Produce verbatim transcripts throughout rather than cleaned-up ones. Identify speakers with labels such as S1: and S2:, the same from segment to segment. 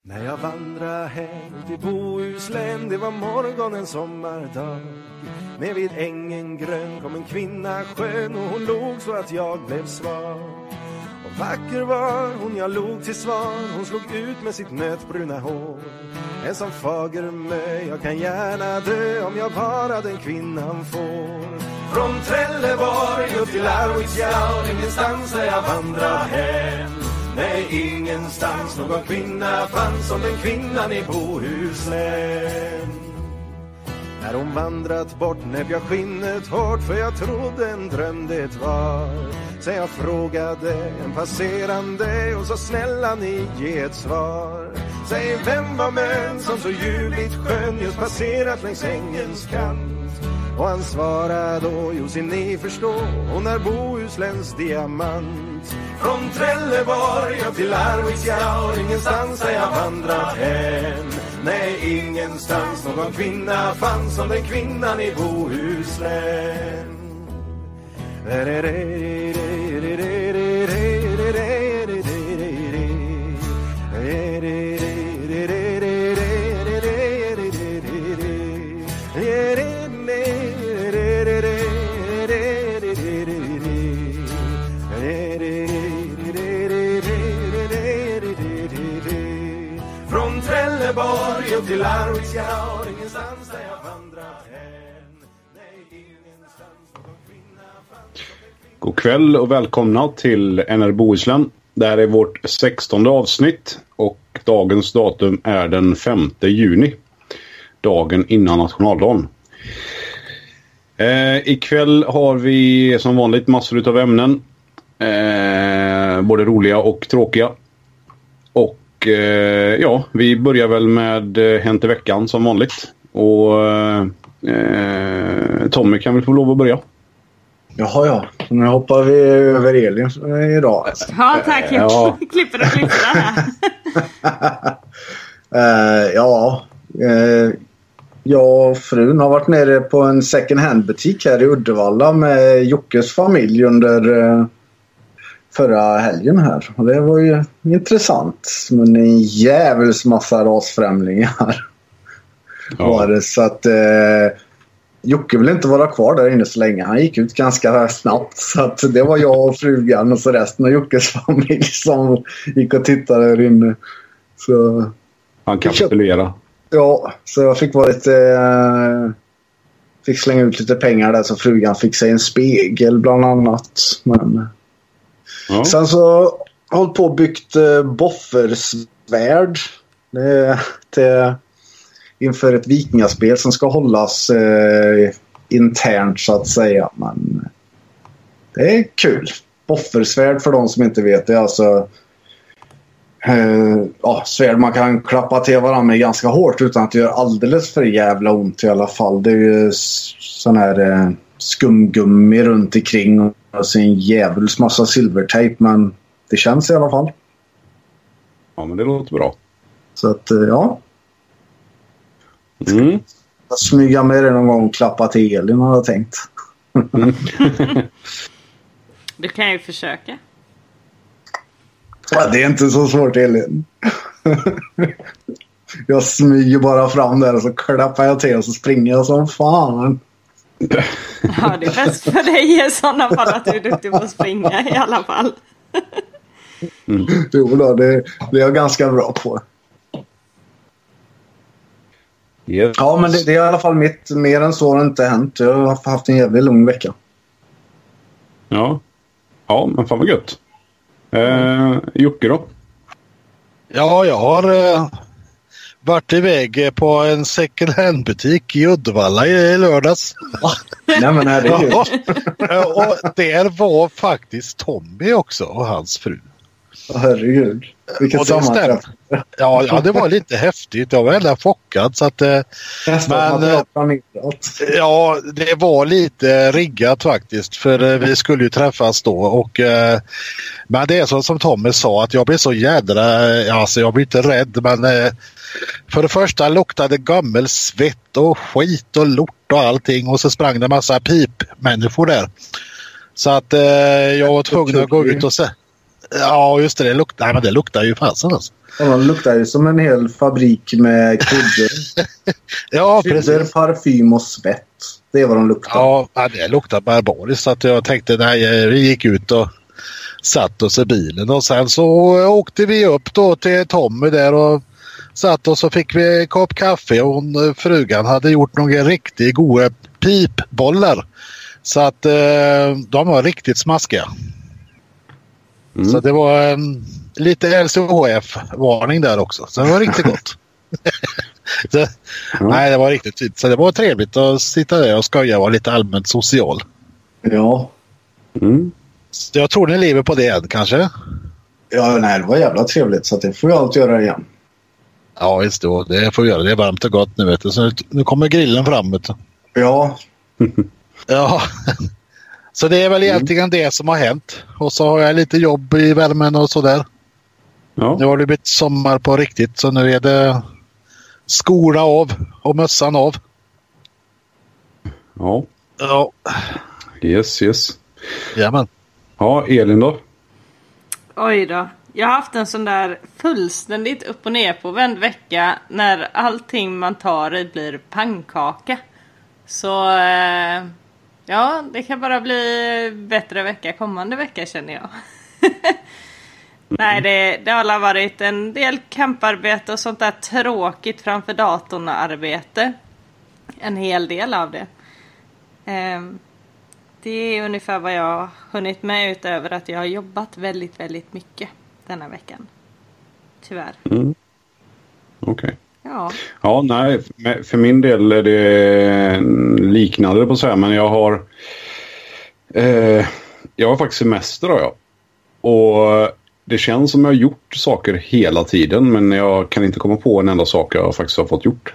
S1: När jag vandrade hem till Bohuslän, det var morgonen sommardag. Med vid ängen grön kom en kvinna skön och hon låg så att jag blev svag. Och vacker var hon, jag låg till svar, hon slog ut med sitt nötbruna hår. En som fager mö, jag kan gärna dö om jag bara den kvinnan får. Från Trelleborg upp till Arvidsjaur, ingenstans där jag vandrar hem. Nej, ingenstans någon kvinna fanns som den kvinnan i Bohuslän. När hon vandrat bort näbb jag skinnet hårt, för jag trodde en dröm det var. Så jag frågade en passerande och så snälla ni ge ett svar. Säg, vem var män som så ljuvligt skön just passerat längs ängens kant? Och han svarade då, jo se ni förstår, hon är Bohusläns diamant. Från Trelleborg upp till Arvidsjaur, ingenstans där jag vandrat hem. Nej, ingenstans någon kvinna fanns som den kvinnan i Bohuslän. Från Trelleborg upp till Arvidsjaur, ingenstans där jag vandrat hem. Nej, ingenstans någon kvinna fanns.
S2: God kväll och välkomna till N R Bohuslän. Det här är vårt sextonde avsnitt och dagens datum är den femte juni. Dagen innan nationaldagen. Eh, ikväll har vi som vanligt massor av ämnen. Eh, både roliga och tråkiga. Och eh, ja, vi börjar väl med eh, Hänt i veckan som vanligt. Och eh, Tommy kan väl få lov att börja.
S3: Jaha, ja. Nu hoppar vi över Elin idag.
S4: Ja, tack. Jag
S2: ja.
S4: klipper och klipper här.
S3: uh, ja, uh, jag och frun har varit nere på en second hand butik här i Uddevalla med Jockes familj under uh, förra helgen här. Och det var ju intressant. Men en jävels massa rasfrämlingar.
S2: Ja.
S3: Var det, så att... Uh, Jocke vill inte vara kvar där inne så länge. Han gick ut ganska snabbt. Så att det var jag och frugan och så resten av Jockes familj som gick och tittade där inne. Så...
S2: Han kapitulerar.
S3: Ja, så jag fick vara lite... Äh, fick slänga ut lite pengar där så frugan fick sig en spegel bland annat. Men... Ja. Sen så har jag hållit på och byggt äh, boffersvärd. Det är till... inför ett vikingaspel som ska hållas eh, internt så att säga. Men det är kul. Boffersvärd för de som inte vet det är alltså eh, ja, svärd man kan klappa till varandra med ganska hårt utan att det gör alldeles för jävla ont i alla fall. Det är ju sån här eh, skumgummi runt omkring och så en jävels massa silvertejp, men det känns i alla fall.
S2: Ja, men det låter bra.
S3: Så att eh, ja.
S2: Mm.
S3: Jag smyga med det någon gång och klappa till Elin har jag tänkt.
S2: Mm.
S4: Du kan ju försöka.
S3: Ja, det är inte så svårt, Elin. Jag smyger bara fram där och så klappar jag till och så springer jag som fan.
S4: Ja, det är bäst för dig i sådana fall att du är duktig på att springa i alla fall.
S3: Mm. Jo då, det, det är jag ganska bra på.
S2: Yes.
S3: Ja, men det, det är i alla fall mitt. Mer än så har det inte hänt. Jag har haft en jävligt lång vecka.
S2: Ja. Ja, men fan vad gött. Eh, Jocke då?
S5: Ja, jag har eh, varit iväg på en second hand butik i Uddevalla i lördags.
S3: Nej, men är det
S5: ja, och där var faktiskt Tommy också och hans fru.
S3: Oh, herregud. Vilket sammanträff.
S5: Ja, ja, det var lite häftigt. Jag var hela chockad. Så att, men, ja, det var lite riggat faktiskt. För vi skulle ju träffas då. Och, men det är så som Tommy sa, att jag blir så jädra... Alltså jag blir inte rädd, men för det första luktade gammel svett och skit och lort och allting. Och så sprang det en massa pipmänniskor där. Så att jag var tvungen att gå ut och se. Ja, just det. Det luktar, nej, men det luktar ju fasen alltså.
S3: Ja, det luktar ju som en hel fabrik med kryddor.
S5: Ja,
S3: kryddor,
S5: precis.
S3: parfym och svett. Det är vad de luktar.
S5: Ja, det luktar barbariskt. Så att jag tänkte, nej, vi gick ut och satt oss i bilen. Och sen så åkte vi upp då till Tommy där och satt och så fick vi en kopp kaffe. Och hon, frugan hade gjort några riktigt goda pipbollar. Så att eh, de var riktigt smaskiga. Mm. Så det var en lite L C H F-varning där också. Så det var riktigt gott. så, mm. Nej, det var riktigt fint. Så det var trevligt att sitta där och skoja och vara lite allmänt social.
S3: Ja.
S2: Mm.
S5: Så jag tror ni lever på det än, kanske?
S3: Ja, nej, det var jävla trevligt. Så det får jag alltid göra igen.
S5: Ja, just det. Det får vi göra. Det är varmt och gott nu, vet du. Så nu, nu kommer grillen fram, vet du.
S3: Ja.
S5: Ja. Så det är väl egentligen mm. det som har hänt. Och så har jag lite jobb i värmen och sådär. Ja. Nu har det blivit sommar på riktigt. Så nu är det skorna av och mössan av.
S2: Ja.
S5: Ja.
S2: Yes, yes.
S5: Jajamän.
S2: Ja, Elin då?
S4: Oj då. Jag har haft en sån där fullständigt upp och ner på vänd vecka när allting man tar i blir pannkaka. Så eh, ja, det kan bara bli bättre vecka kommande vecka, känner jag. Nej, det, det har varit en del kamparbete och sånt där tråkigt framför datorn och arbete. En hel del av det. Eh, det är ungefär vad jag har hunnit med, utöver att jag har jobbat väldigt, väldigt mycket denna veckan. Tyvärr.
S2: Mm. Okej. Okay.
S4: Ja.
S2: Ja, nej. För min del är det liknande på så här, men jag har eh, jag har faktiskt semester då, ja. Och det känns som jag har gjort saker hela tiden, men jag kan inte komma på en enda sak jag faktiskt har fått gjort.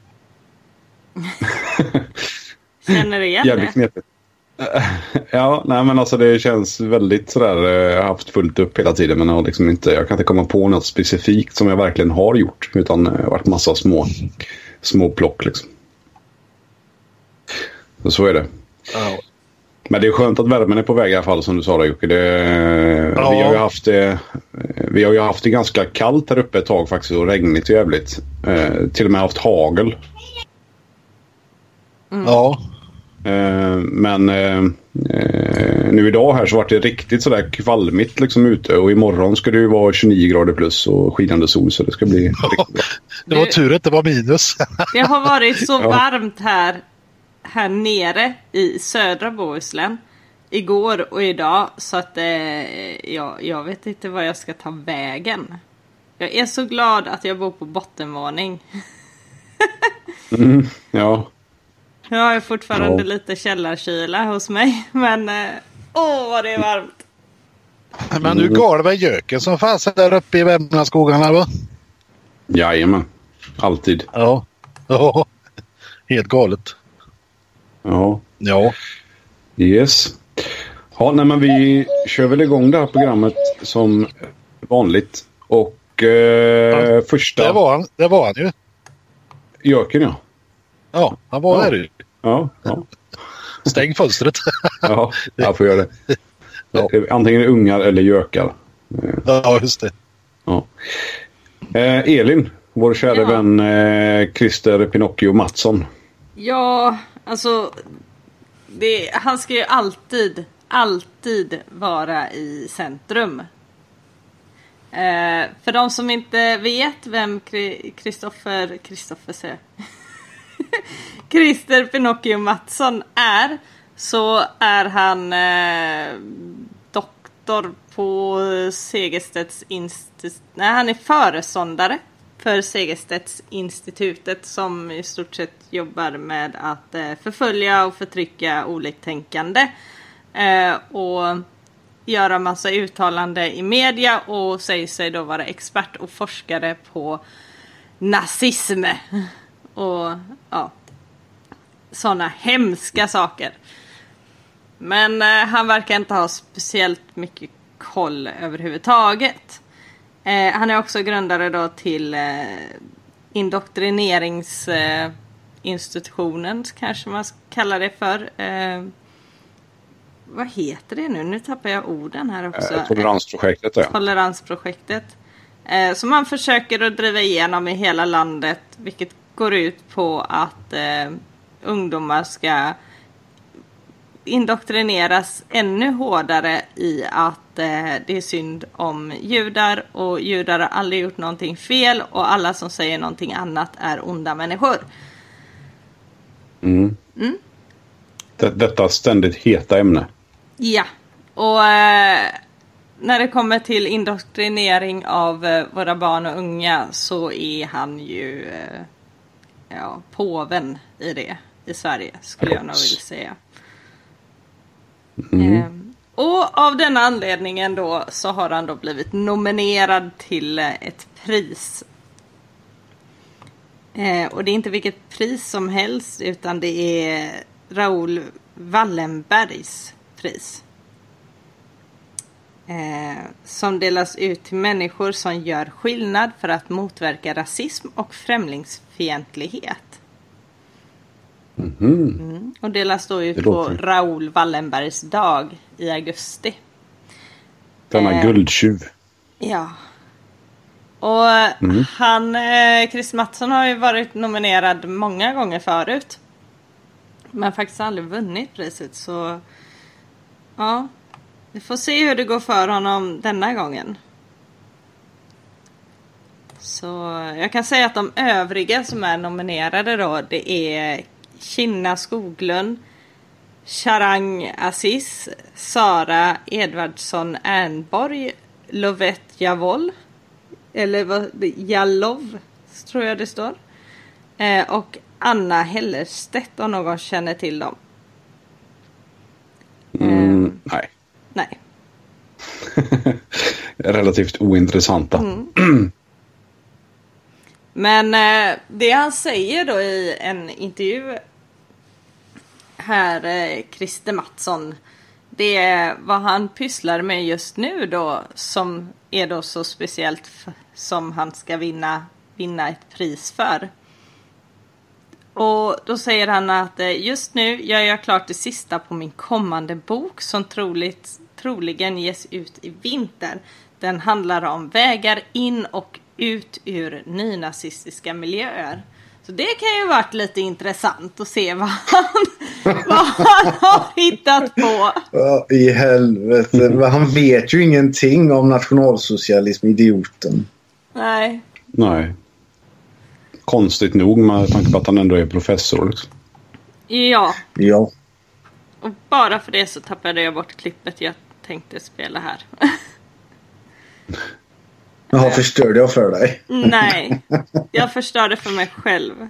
S4: Känner du igen
S2: Jävligt knepigt. Ja, nej men alltså det känns väldigt sådär, jag har haft fullt upp hela tiden, men jag, har liksom inte, jag kan inte komma på något specifikt som jag verkligen har gjort, utan det har varit massa små små plock liksom. Så, så är det.
S5: Ja.
S2: Men det är skönt att värmen är på väg i alla fall, som du sa där, Jocke. Det, ja. vi, har ju haft det, vi har ju haft det ganska kallt här uppe ett tag faktiskt, och regnigt och jävligt. Eh, till och med haft hagel.
S4: Mm.
S5: Ja.
S2: Eh, men eh, nu idag här så var det riktigt sådär kvalmigt liksom ute, och imorgon ska det ju vara tjugonio grader plus och skinande sol, så det ska bli riktigt bra.
S5: Det var tur att det var minus.
S4: Det har varit så ja. varmt här här nere i södra Bohuslän igår och idag, så att eh, ja, jag vet inte vad jag ska ta vägen. Jag är så glad att jag bor på bottenvåning.
S2: mm, ja.
S4: Jag har ju fortfarande
S2: ja.
S4: lite källarkyla hos mig, men eh, åh vad det är varmt.
S5: Men nu går det göken som fanns där uppe i Värmlandsskogarna, va?
S2: Jajamän, alltid.
S5: Ja, ja. Helt galet.
S2: Ja.
S5: Ja.
S2: Yes. Ja, nej men vi kör väl igång det här programmet som vanligt. Och eh, ja, första...
S5: Det var han, det var han ju.
S2: Jöken, ja.
S5: Ja, han var
S2: ja.
S5: där ju.
S2: Ja, ja.
S5: Stäng fönstret.
S2: Ja, jag får göra det. Ja. Antingen ungar eller gökar.
S5: Ja, just det.
S2: Ja. Eh, Elin, vår kära ja. vän eh, Christer Pinocchio Mattsson.
S4: Ja, alltså det, han ska ju alltid, alltid vara i centrum. Eh, för de som inte vet vem Kristoffer Kristoffer säger Christer Pinocchio Mattsson är, så är han eh, doktor på Segerstedts institut. Nej, han är föresåndare för Segerstedts institutet, som i stort sett jobbar med att eh, förfölja och förtrycka oliktänkande eh, och göra massa uttalande i media, och säger sig då vara expert och forskare på nazism och ja, sådana hemska saker. Men eh, han verkar inte ha speciellt mycket koll överhuvudtaget. Eh, han är också grundare då till eh, indoktrineringsinstitutionen, eh, kanske man kallar det för. Eh, vad heter det nu? Nu tappar jag orden här också.
S2: Eh, toleransprojektet, ja.
S4: Toleransprojektet. Eh, som man försöker att driva igenom i hela landet. Vilket går ut på att eh, ungdomar ska indoktrineras ännu hårdare i att eh, det är synd om judar. Och judar har aldrig gjort någonting fel. Och alla som säger någonting annat är onda människor.
S2: Mm.
S4: Mm.
S2: Det, detta ständigt heta ämne.
S4: Ja, och eh, när det kommer till indoktrinering av eh, våra barn och unga så är han ju eh, ja, påven i det i Sverige, skulle jag nog vilja säga.
S2: Mm.
S4: Eh, och av denna anledningen då så har han då blivit nominerad till eh, ett pris. Eh, och det är inte vilket pris som helst utan det är Raoul Wallenbergs pris. Eh, som delas ut till människor som gör skillnad för att motverka rasism och främlingsfientlighet.
S2: Mm-hmm.
S4: Mm. Och delas då ut på Raoul Wallenbergs dag i augusti.
S2: Denna eh, guldtjuv.
S4: Ja. Och mm. han, eh, Chris Mattsson har ju varit nominerad många gånger förut. Men faktiskt aldrig vunnit priset. Så ja, vi får se hur det går för honom denna gången. Så jag kan säga att de övriga som är nominerade då, det är Kinna Skoglund, Charang Aziz, Sara Edvardsson Ernborg, Lovette Javol, eller vad, Jalov tror jag det står. Eh, och Anna Hellerstedt, om någon känner till dem.
S2: Mm, eh, nej.
S4: Nej.
S2: Relativt ointressanta.
S4: Mm. Men eh, det han säger då i en intervju här, eh, Christer Mattsson, det är vad han pysslar med just nu då, som är då så speciellt f- som han ska vinna, vinna ett pris för. Och då säger han att eh, just nu gör jag klart det sista på min kommande bok som troligt, troligen ges ut i vinter. Den handlar om vägar in och ut ur nynazistiska miljöer. Så det kan ju varit lite intressant att se vad han, vad han har hittat på.
S3: Ja, i helvete. Han vet ju ingenting om nationalsocialism, idioten.
S4: Nej.
S2: Nej. Konstigt nog med tanke på att han ändå är professor.
S4: Ja.
S3: Ja.
S4: Och bara för det så tappade jag bort klippet jag tänkte spela här.
S3: Jaha, förstörde jag för dig?
S4: Nej, jag förstörde för mig själv.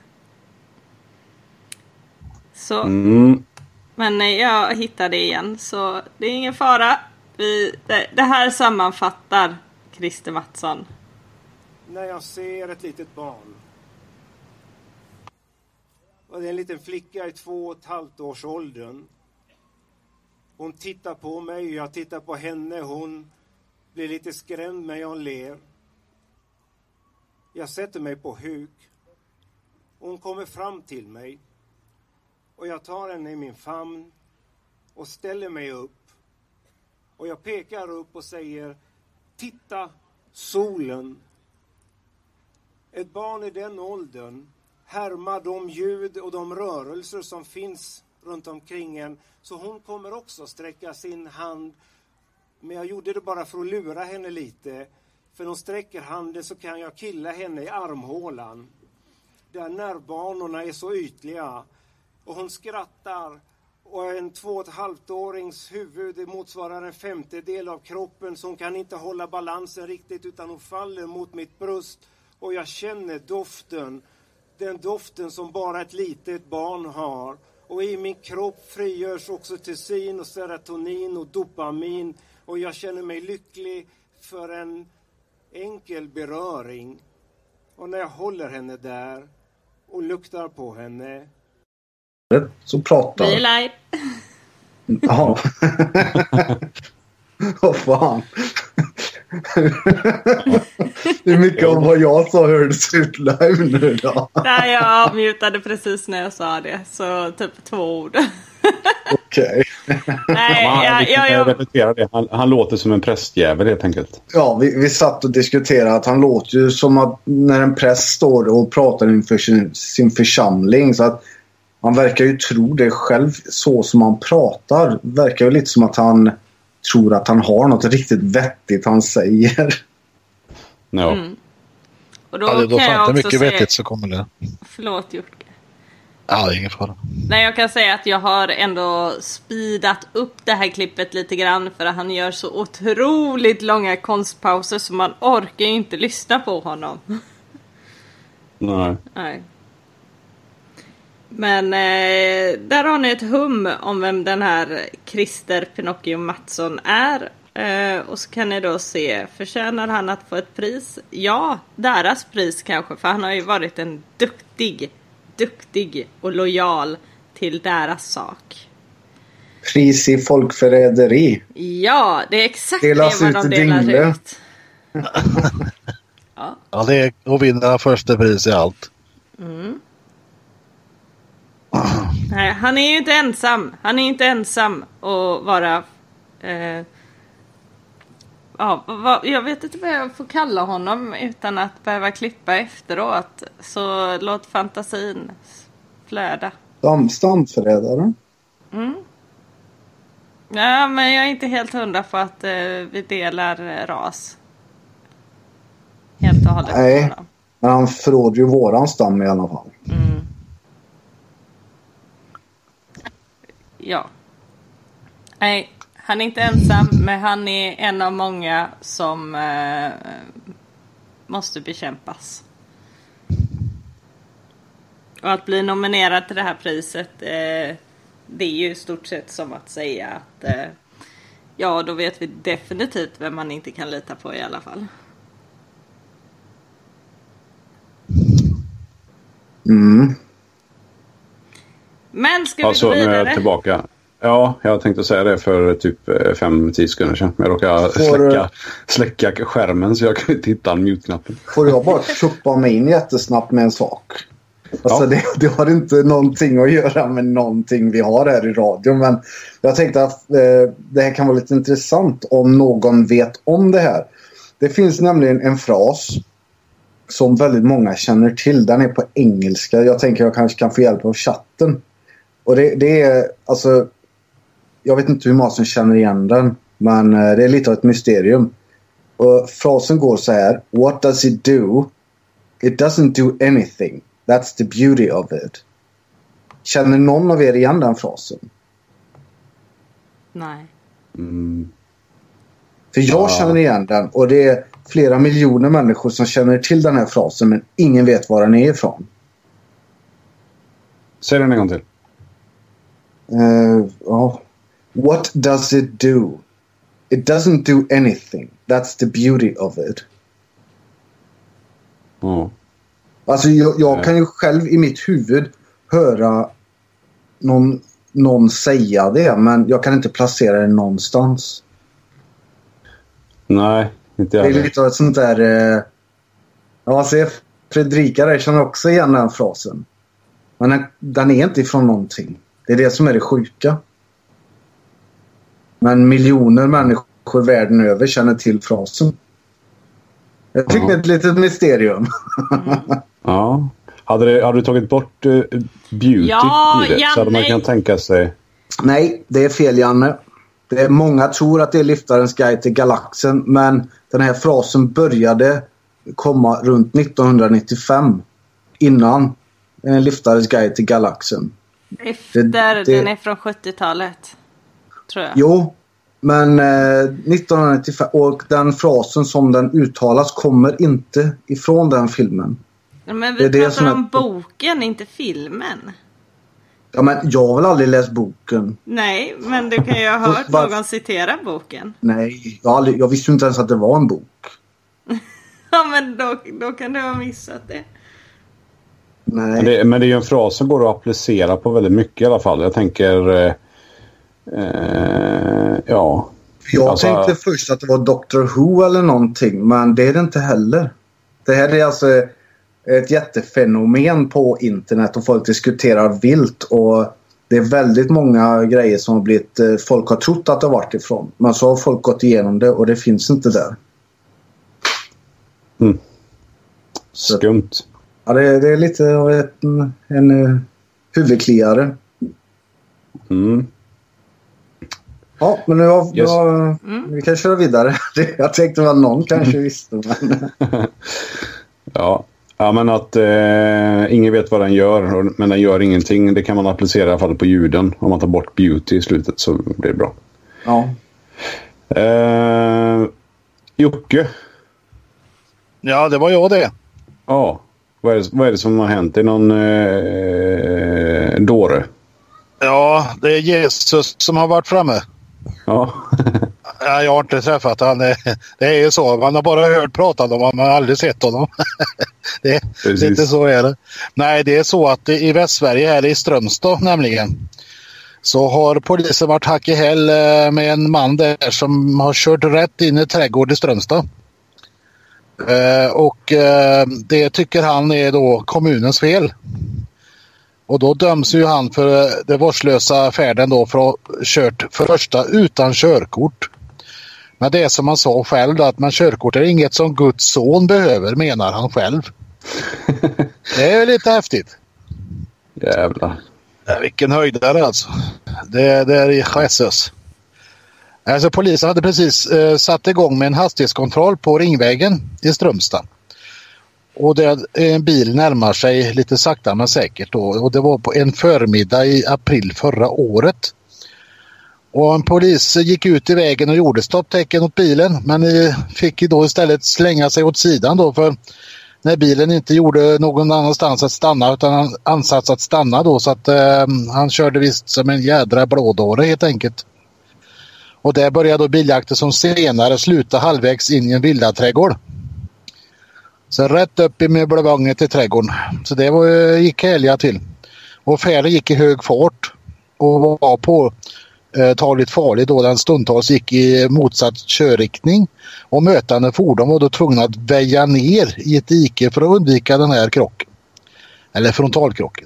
S4: Så,
S2: mm.
S4: Men jag hittade det igen, så det är ingen fara. Vi, det, det här sammanfattar Christer Mattsson.
S1: När jag ser ett litet barn. Och det är en liten flicka i två och ett halvt års åldern. Hon tittar på mig och jag tittar på henne. Hon blir lite skrämd men jag ler. Jag sätter mig på huk. Hon kommer fram till mig. Och jag tar henne i min famn. Och ställer mig upp. Och jag pekar upp och säger: titta, solen. Ett barn i den åldern härmar de ljud och de rörelser som finns runt omkring en. Så hon kommer också sträcka sin hand. Men jag gjorde det bara för att lura henne lite. För när hon sträcker handen så kan jag killa henne i armhålan. Där nervbanorna är så ytliga. Och hon skrattar. Och en två och ett halvt-årings huvud, det motsvarar en femtedel av kroppen. Så hon kan inte hålla balansen riktigt utan hon faller mot mitt bröst. Och jag känner doften. Den doften som bara ett litet barn har. Och i min kropp frigörs oxytocin och serotonin och dopamin. Och jag känner mig lycklig för en enkel beröring. Och när jag håller henne där och luktar på henne.
S3: Så pratar.
S4: Vi är live.
S3: Jaha. Åh fan. Det är mycket om vad jag sa hördes ut live nu då.
S4: Nej, jag mutade precis när jag sa det. Så typ två ord.
S3: Okej.
S4: Nej,
S2: han,
S4: jag,
S2: jag,
S4: jag,
S2: jag det. Han, han låter som en prästjävel helt enkelt.
S3: Ja, vi, vi satt och diskuterade att han låter ju som att när en präst står och pratar inför sin, sin församling, så att han verkar ju tro det själv så som han pratar. Verkar ju lite som att han tror att han har något riktigt vettigt han säger.
S2: Ja.
S4: Mm. Och då,
S5: ja, det, då
S4: kan jag också
S5: mycket
S4: säga...
S5: vettigt så kommer det.
S4: Förlåt, Jurke.
S5: Ja, det är ingen fara.
S4: Nej, jag kan säga att jag har ändå speedat upp det här klippet lite grann, för att han gör så otroligt långa konstpauser så man orkar ju inte lyssna på honom.
S2: Nej.
S4: Nej. Men eh, där har ni ett hum om vem den här Christer Pinocchio Mattsson är. Eh, och så kan ni då se, förtjänar han att få ett pris? Ja, deras pris kanske, för han har ju varit en duktig, duktig och lojal till deras sak.
S3: Pris i folkförräderi.
S4: Ja, det är exakt
S3: Delas
S4: det vad de delar
S3: dingle.
S4: ut. Ja.
S5: Ja, det är att vinna första pris i allt.
S4: Mm. Nej, han är ju inte ensam. Han är inte ensam att vara... Eh, ja, vad, jag vet inte vad jag får kalla honom utan att behöva klippa efteråt. Så låt fantasin flöda.
S3: Stam, stamförrädare.
S4: Mm. Ja, men jag är inte helt hundra på att eh, vi delar eh, ras. Helt och hållet.
S3: Nej, men han förråder ju våran stam i alla fall.
S4: Mm. Ja. Nej, han är inte ensam, men han är en av många som eh, måste bekämpas. Och att bli nominerad till det här priset, eh, det är ju i stort sett som att säga att eh, ja, då vet vi definitivt vem man inte kan lita på i alla fall.
S3: Mm.
S4: Men ska vi
S2: alltså,
S4: gå vidare?
S2: Nu är jag tillbaka. Ja, jag tänkte säga det för typ fem tio sekunder sedan. Jag råkade släcka, släcka skärmen så jag kan inte hitta mute-knappen.
S3: Får jag bara chuppa mig in jättesnabbt med en sak? Alltså ja. det, det har inte någonting att göra med någonting vi har här i radio. Men jag tänkte att eh, det här kan vara lite intressant om någon vet om det här. Det finns nämligen en fras som väldigt många känner till. Den är på engelska. Jag tänker jag kanske kan få hjälp av chatten. Och det, det är alltså... Jag vet inte hur många som känner igen den. Men eh, det är lite av ett mysterium. Och frasen går så här. What does it do? It doesn't do anything. That's the beauty of it. Känner någon av er igen den frasen?
S4: Nej.
S2: Mm.
S3: För jag ja. känner igen den. Och det är flera miljoner människor som känner till den här frasen. Men ingen vet var den är ifrån.
S2: Säg den en gång till.
S3: Uh, oh. What does it do? It doesn't do anything. That's the beauty of it.
S2: Mm.
S3: Alltså jag, jag kan ju själv i mitt huvud höra någon, någon säga det. Men jag kan inte placera det någonstans.
S2: Nej, inte jag.
S3: Det är lite av ett sånt där... Eh, ja, se, Fredrika där känner också igen den frasen. Men den, den är inte ifrån någonting. Det är det som är det sjuka. Men miljoner människor världen över känner till frasen. Jag tycker det är ett litet mysterium.
S4: Mm.
S2: Ja. Hade, det, hade du tagit bort uh, beauty
S4: ja,
S2: i det?
S4: Janne.
S2: Så hade man kan tänka sig...
S3: Nej, det är fel, Janne. Det är, många tror att det är Liftarens guide till galaxen. Men den här frasen började komma runt nittonhundranittiofem. Innan eh, Liftarens guide till galaxen.
S4: Efter, det, det, den är från sjuttiotalet. Tror jag.
S3: Jo, men eh, nittonhundranittiofem. Och den frasen som den uttalas kommer inte ifrån den filmen.
S4: Men vi
S3: det
S4: pratar
S3: det
S4: om
S3: är...
S4: boken, inte filmen.
S3: Ja, men jag har väl aldrig läst boken.
S4: Nej, men du kan ju ha hört Var... någon citera boken.
S3: Nej, jag, aldrig... jag visste inte ens att det var en bok.
S4: Ja, men då, då kan du ha missat det.
S3: Nej.
S2: Men, det, men det är ju en fras som går att applicera på väldigt mycket i alla fall. Jag tänker... Eh, eh, ja...
S3: Jag
S2: alltså...
S3: tänkte först att det var Doctor Who eller någonting. Men det är det inte heller. Det här är alltså... ett jättefenomen på internet och folk diskuterar vilt och det är väldigt många grejer som har blivit, folk har trott att det har varit ifrån. Men så har folk gått igenom det och det finns inte där.
S2: Mm. Skumt.
S3: Så, ja, det, det är lite av en, en huvudkliare.
S2: Mm.
S3: Ja, men nu har,
S2: yes.
S3: har mm. vi kan köra vidare. Jag tänkte väl någon kanske visste. Men...
S2: ja. ja, men att eh, ingen vet vad den gör, men den gör ingenting. Det kan man applicera i alla fall på ljuden. Om man tar bort beauty i slutet så blir det bra.
S3: Ja.
S2: Eh, Jocke.
S5: Ja, det var jag det.
S2: Ja. Vad är det, vad är det som har hänt? Det är någon eh, dåre?
S5: Ja, det är Jesus som har varit framme.
S2: Ja.
S5: Ja, jag har inte träffat han. Det är ju så. Man har bara hört prata om honom. Man har aldrig sett honom. Det, det är inte så är det. Nej, det är så att i Västsverige här i Strömstad nämligen så har polisen varit hack i häl med en man där som har kört rätt in i trädgård i Strömstad. Och det tycker han är då kommunens fel. Och då döms ju han för det vårdslösa färden då för att ha kört för första utan körkort. Men det är som han sa själv då, att man körkort är inget som Guds son behöver, menar han själv. Det är lite häftigt.
S2: Jävlar.
S5: Ja, vilken höjdare alltså. Det, det är Jesus. Alltså polisen hade precis eh, satt igång med en hastighetskontroll på Ringvägen i Strömstad. Och det, en bil närmar sig lite sakta men säkert då. Och det var på en förmiddag i april förra året. Och en polis gick ut i vägen och gjorde stopptecken åt bilen. Men fick ju då istället slänga sig åt sidan då. För när bilen inte gjorde någon annanstans att stanna utan han ansats att stanna då. Så att eh, han körde visst som en jädra blådåre helt enkelt. Och där började då biljakten som senare slutade halvvägs in i en villaträdgård. Så rätt upp i möbelvagnen till trädgården. Så det var, gick helga till. Och färden gick i hög fart. Och var på eh, taligt farligt då den stundtals gick i motsatt körriktning. Och mötande fordon var då tvungna att väja ner i ett dike för att undvika den här krocken. Eller frontalkrocken.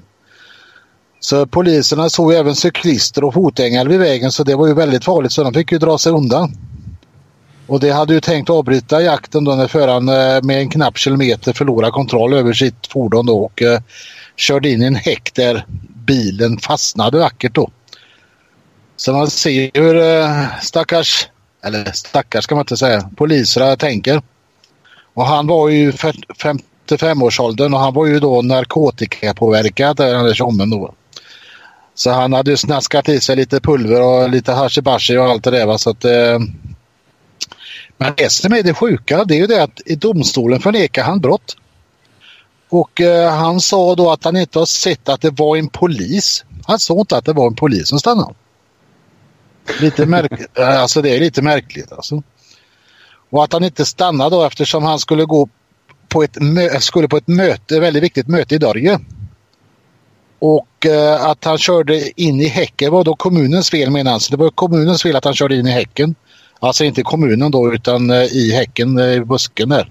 S5: Så poliserna såg även cyklister och fotgängare vid vägen, så det var ju väldigt farligt, så de fick ju dra sig undan. Och det hade ju tänkt avbryta jakten då när föraren med en knapp kilometer förlorade kontroll över sitt fordon då och eh, körde in i en häck där bilen fastnade vackert då. Så man ser hur eh, stackars, eller stackars ska man inte säga, poliserna tänker. Och han var ju femtiofem-årsåldern och han var ju då narkotikapåverkad, den där tjommen då. Så han hade ju snaskat i sig lite pulver och lite hashibashi och allt det där, va? Så att eh, men det som är det sjuka, det är ju det att i domstolen förnekar han brott. Och eh, han sa då att han inte har sett att det var en polis. Han sa inte att det var en polis som stannade. Lite märkligt. Alltså det är lite märkligt alltså. Och att han inte stannade då eftersom han skulle gå på ett, mö- skulle på ett möte, väldigt viktigt möte i Norge. Och eh, att han körde in i häcken var då kommunens fel, menar han. Så det var kommunens fel att han körde in i häcken. Alltså inte kommunen då, utan eh, i häcken, i busken där.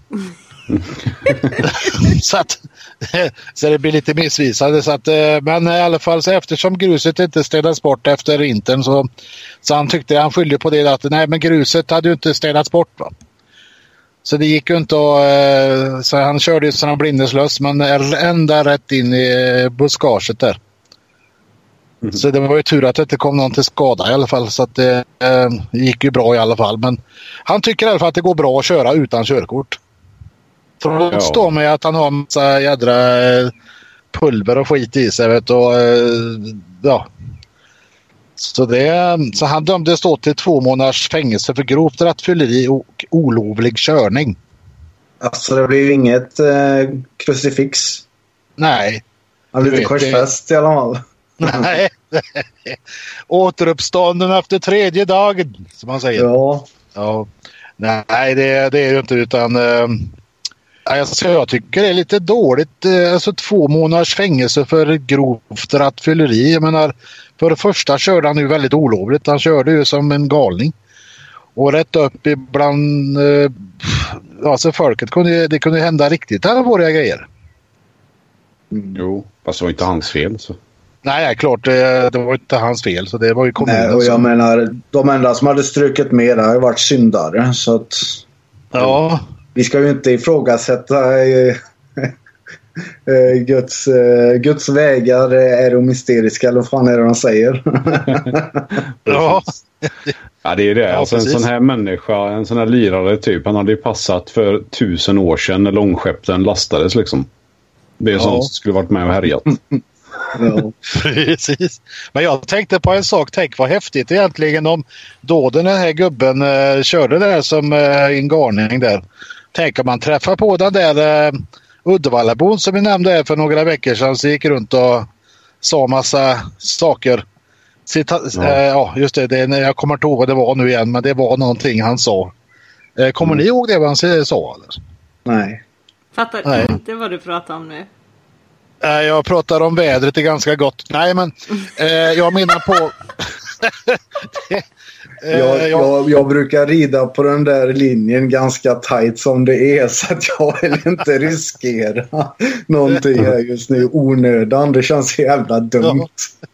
S5: så, att, så det blir lite missvisande. Så att, eh, men i alla fall så eftersom gruset inte städats bort efter vintern så, så han tyckte han skyllde på det att nej, men gruset hade ju inte städats bort, va? Så det gick ju inte att, så han körde ju sådana blindeslös, men ända rätt in i buskaget där. Mm. Så det var ju tur att det inte kom någon till skada i alla fall, så att det eh, gick ju bra i alla fall. Men han tycker i alla fall att det går bra att köra utan körkort. Trots då med att han har en massa jädra pulver och skit i sig, vet du, och ja. Så, det, så han dömdes då till två månaders fängelse för grovt rattfylleri och olovlig körning.
S3: Alltså det blir ju inget eh, krucifix.
S5: Nej.
S3: Han blir lite korsfäst i alla fall.
S5: Nej. Återuppstånden efter tredje dagen, som man säger.
S3: Ja.
S5: Ja. Nej, det, det är ju inte, utan eh, alltså, jag tycker det är lite dåligt. Eh, alltså två månaders fängelse för grovt rattfylleri. Jag menar, för det första körde han ju väldigt olovligt. Han körde ju som en galning. Och rätt upp ibland eh, alltså folket kunde, det kunde hända riktigt allvarliga grejer.
S2: Mm. Jo, fast det var inte hans fel så.
S5: Nej, klart. Det, det var inte hans fel. Så det var ju kommunen.
S3: Nej, och jag som... menar, de enda som hade strukit med det har varit syndare. Så att...
S5: Ja.
S3: Vi ska ju inte ifrågasätta eh, Guds, eh, Guds vägar är de mysteriska. Eller vad fan är det de säger?
S5: Ja.
S2: Ja, det är det. Ja, alltså, en sån här människa, en sån här lirare typ, han hade ju passat för tusen år sedan när långskeppen lastades liksom. Det är ja. Sånt som skulle varit med och härjat.
S5: Ja. Precis. Men jag tänkte på en sak. Tänk vad häftigt egentligen om då den här gubben uh, körde där som uh, en garning där. Tänk om man träffar på den där uh, Uddevallabon som vi nämnde för några veckor sedan, så gick runt och sa massa saker. Cita- ja. Uh, ja, just det, det. Jag kommer inte ihåg vad det var nu igen, men det var någonting han sa. Uh, kommer mm. ni ihåg det vad han sa? Eller?
S3: Nej.
S4: Fattar Nej. inte vad du pratar om nu.
S5: Jag pratar om vädret, det är ganska gott. Nej, men eh, jag menar på...
S3: det, eh, jag, jag, jag brukar rida på den där linjen ganska tajt som det är, så att jag vill inte riskera någonting här just nu onödan. Det känns jävla dumt.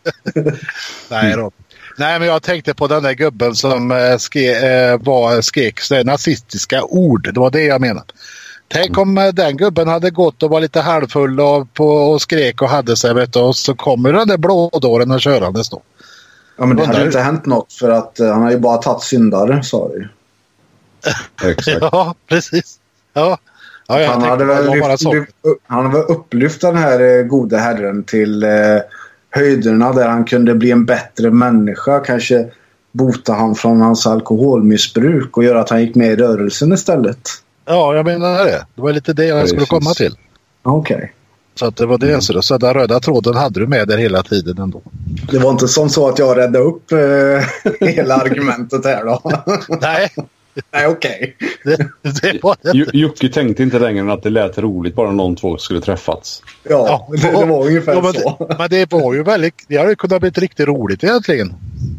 S5: Nej då. Nej, men jag tänkte på den där gubben som eh, ske, eh, var, skrek nazistiska ord. Det var det jag menade. Tänk om den gubben hade gått och var lite halvfull och, på, och skrek och hade sig, vet du, och så kommer den där blådåren och körandes då.
S3: Ja, men det hade inte hänt något för att uh, han har ju bara tagit syndare, sa du.
S2: Exakt.
S5: Ja, precis. Ja. Ja,
S3: han, hade väl lyft, lyft, han hade väl upplyft den här uh, gode herren till uh, höjderna där han kunde bli en bättre människa. Kanske bota han från hans alkoholmissbruk och göra att han gick med i rörelsen istället.
S5: Ja, jag menar det. Det var lite det jag skulle komma till.
S3: Okej. Okay.
S5: Så att det var det. Mm. Så, så den röda tråden hade du med där hela tiden ändå.
S3: Det var inte som så att jag räddade upp eh, hela argumentet här då.
S5: Nej.
S3: Nej, okej.
S2: Okay. Jocke tänkte inte längre än att det lät roligt bara någon två skulle träffats.
S3: Ja, ja det, det var ungefär ja,
S5: men,
S3: så.
S5: Men det var ju väldigt... Det hade kunnat bli riktigt roligt egentligen.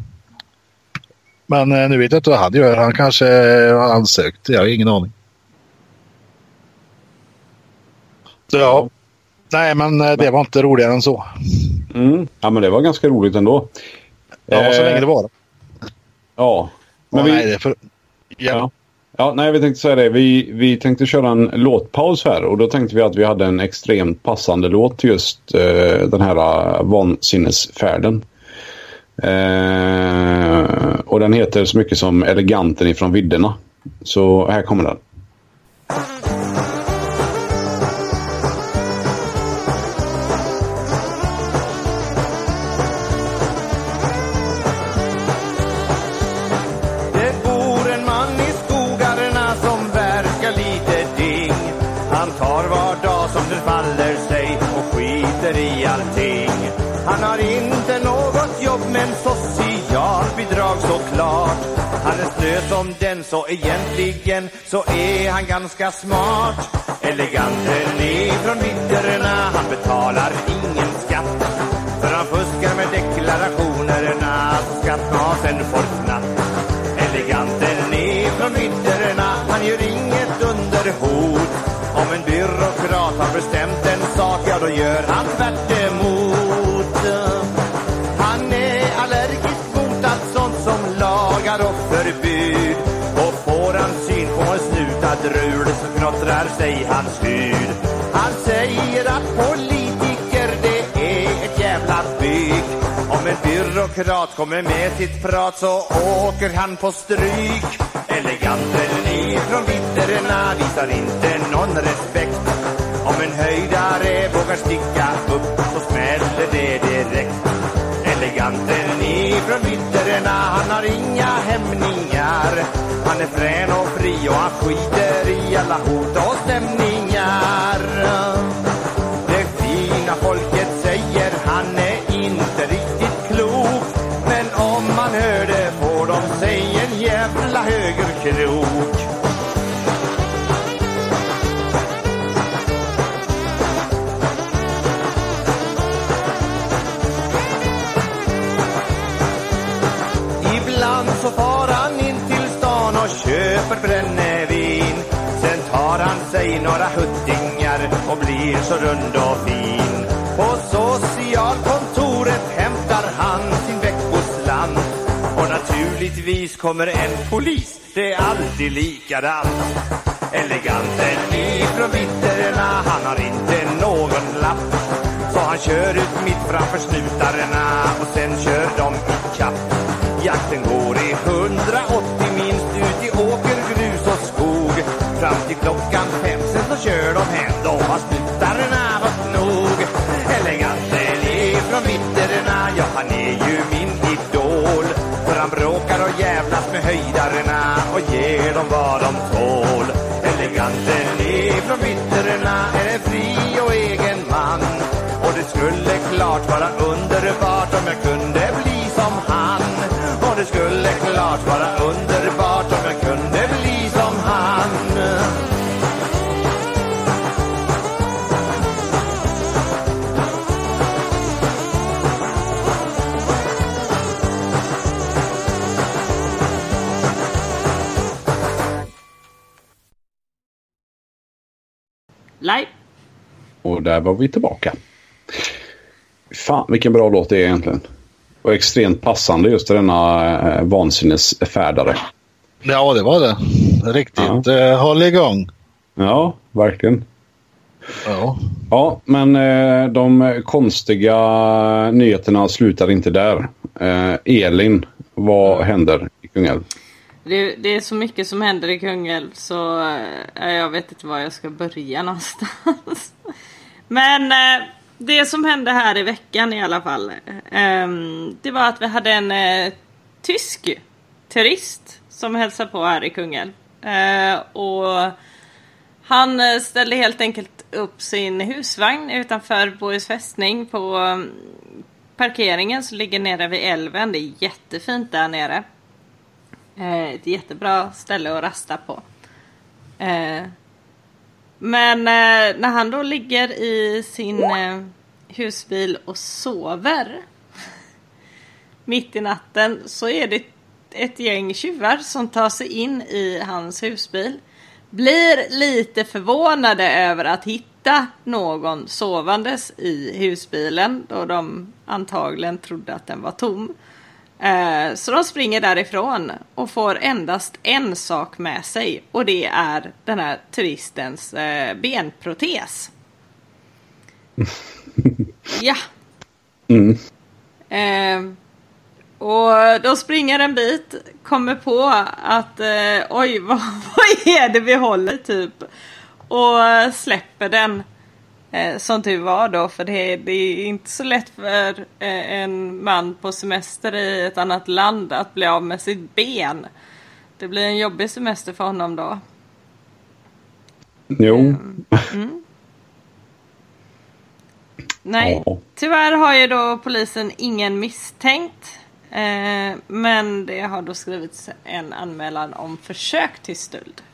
S5: Men eh, nu vet jag inte vad han gör. Han kanske har ansökt. Jag har ingen aning. Ja. Nej, men det var inte roligare än så.
S2: Mm. Ja, men det var ganska roligt ändå.
S5: Ja, eh, så länge det var.
S2: Ja. Men
S5: ja,
S2: vi...
S5: nej, det är för... ja.
S2: ja. Ja, nej, vi tänkte säga det. Vi, vi tänkte köra en låtpaus här. Och då tänkte vi att vi hade en extremt passande låt till just eh, den här uh, vansinnesfärden. Eh, och den heter så mycket som Eleganten ifrån vidderna. Så här kommer den.
S6: Han har inte något jobb men socialbidrag såklart. Han är slö som den, så egentligen så är han ganska smart. Eleganten ifrån vidderna, han betalar ingen skatt. För han fuskar med deklarationerna så skattmasen får fnatt. Eleganten ifrån vidderna, han gör inget under hot. Om en byråkrat har bestämt en sak, ja då gör han tvärt emot. Han är allergisk mot allt sånt som lagar och förbud. Och får han syn på en snutad rul så knottrar sig hans hud. Han säger att politiker det är ett jävla byk. Om en byråkrat kommer med sitt prat så åker han på stryk. Eleganten ifrån vidderna visar inte någon respekt. Om en höjdare vågar sticka upp så smäller det direkt. Eleganten ifrån vidderna, han har inga hämningar. Han är frän och fri och han skiter i alla hot och stämningar. Det fina folket säger han är inte riktigt klok. Men om man hör det får de sig en jävla högerkrok. Så far han in till stan och köper brännevin. Sen tar han sig några huttingar och blir så rund och fin. På socialkontoret möjligtvis kommer en polis. Det är alltid likadant. Eleganten ifrån vitterna, han har inte någon lapp. Så han kör ut mitt framför snutarna och sen kör de i kapp. Jakten går i hundraåttio minst ut i åker, grus och skog. Fram till klockan fem, sen så kör de hem. De har snutarna varit nog. Eleganten ifrån vitterna, ja han är ju min idol. För han bråkar och jävlas med höjdarna och ger dem vad de tål. Eleganten ifrån vitterna är en fri och egen man. Och det skulle klart vara underbart om jag kunde bli som han. Och det skulle klart vara underbart om jag kunde bli som han.
S4: Live.
S2: Och där var vi tillbaka. Fan, vilken bra låt det är egentligen. Och extremt passande just till denna eh, vansinnesfärdare.
S5: Ja, det var det. Riktigt. Ja. Eh, håll igång.
S2: Ja, verkligen.
S5: Ja.
S2: Ja, men eh, de konstiga nyheterna slutar inte där. Eh, Elin, vad händer i Kungälv?
S4: Det, det är så mycket som händer i Kungälv så eh, jag vet inte var jag ska börja någonstans. Men eh, det som hände här i veckan i alla fall, eh, det var att vi hade en eh, tysk turist som hälsade på här i Kungälv. Eh, och han ställde helt enkelt upp sin husvagn utanför Bohus fästning på um, parkeringen som ligger nere vid älven. Det är jättefint där nere. Eh, ett jättebra ställe att rasta på. Eh, men eh, när han då ligger i sin eh, husbil och sover mitt i natten så är det ett gäng tjuvar som tar sig in i hans husbil. Blir lite förvånade över att hitta någon sovandes i husbilen då de antagligen trodde att den var tom. Eh, så de springer därifrån och får endast en sak med sig och det är den här turistens eh, benprotes. Ja.
S2: Mm.
S4: Eh, Och då springer en bit, kommer på att eh, oj, vad, vad är det vi håller typ? Och släpper den eh, som tur var då, för det, det är inte så lätt för eh, en man på semester i ett annat land att bli av med sitt ben. Det blir en jobbig semester för honom då.
S2: Jo.
S4: Mm. Mm. Nej, ja. Tyvärr har ju då polisen ingen misstänkt. Eh, men det har då skrivits en anmälan om försök till stöld.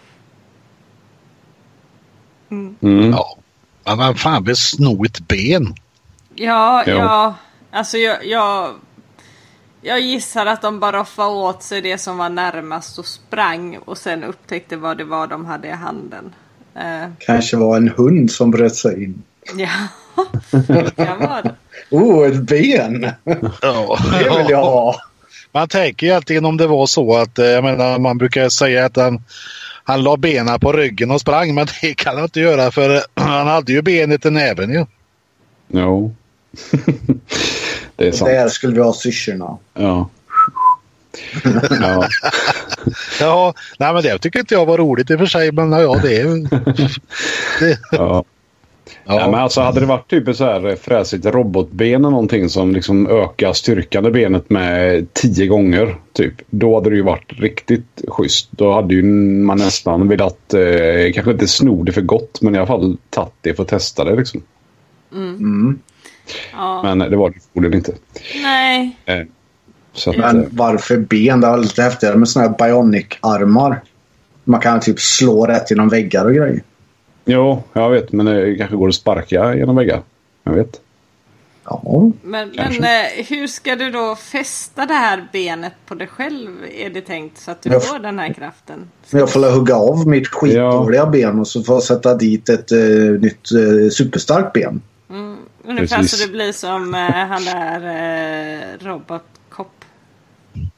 S5: Mm. Mm. Ja. Men vad fan vill sno ett ben?
S4: Ja, jo. ja. Alltså jag, jag, jag gissar att de bara roffade åt sig det som var närmast och sprang och sen upptäckte vad det var de hade i handen. Eh.
S3: Kanske var en hund som bröt sig in.
S4: Ja, det kan vara det.
S3: Oh, ett ben!
S5: Ja.
S3: Det vill jag ha.
S5: Man tänker ju alltid om det var så att, jag menar, man brukar säga att han, han la benen på ryggen och sprang, men det kan han inte göra för han hade ju benet i näven ju.
S2: Jo. Det är sant.
S3: Där skulle vi ha syrsorna.
S2: Ja. Ja.
S5: Ja, nej men det tycker inte jag var roligt i och för sig, men ja, det är det.
S2: Ja. Ja. Ja, men alltså hade det varit typ så här fräsigt robotben eller någonting som liksom ökar styrkan i benet med tio gånger typ, då hade det ju varit riktigt schysst. Då hade ju man nästan velat eh, kanske inte sno det för gott, men i alla fall tagit det för att testa det liksom.
S4: Mm.
S3: Mm.
S4: Ja.
S2: Men det var det förmodligen inte.
S4: Nej.
S2: Eh, så att,
S3: men varför ben? Det var lite häftigare med såna här bionic-armar. Man kan typ slå rätt genom väggar och grejer.
S2: Jo, jag vet, men det kanske går att sparka genom väggar. Jag vet.
S3: Ja,
S4: men men eh, hur ska du då fästa det här benet på dig själv? Är det tänkt så att du
S3: jag
S4: får den här kraften?
S3: Jag får hugga av mitt skitdåliga ja. ben och så får jag sätta dit ett uh, nytt uh, superstarkt ben.
S4: Mm, ungefär så det blir som uh, han där uh, Robocop.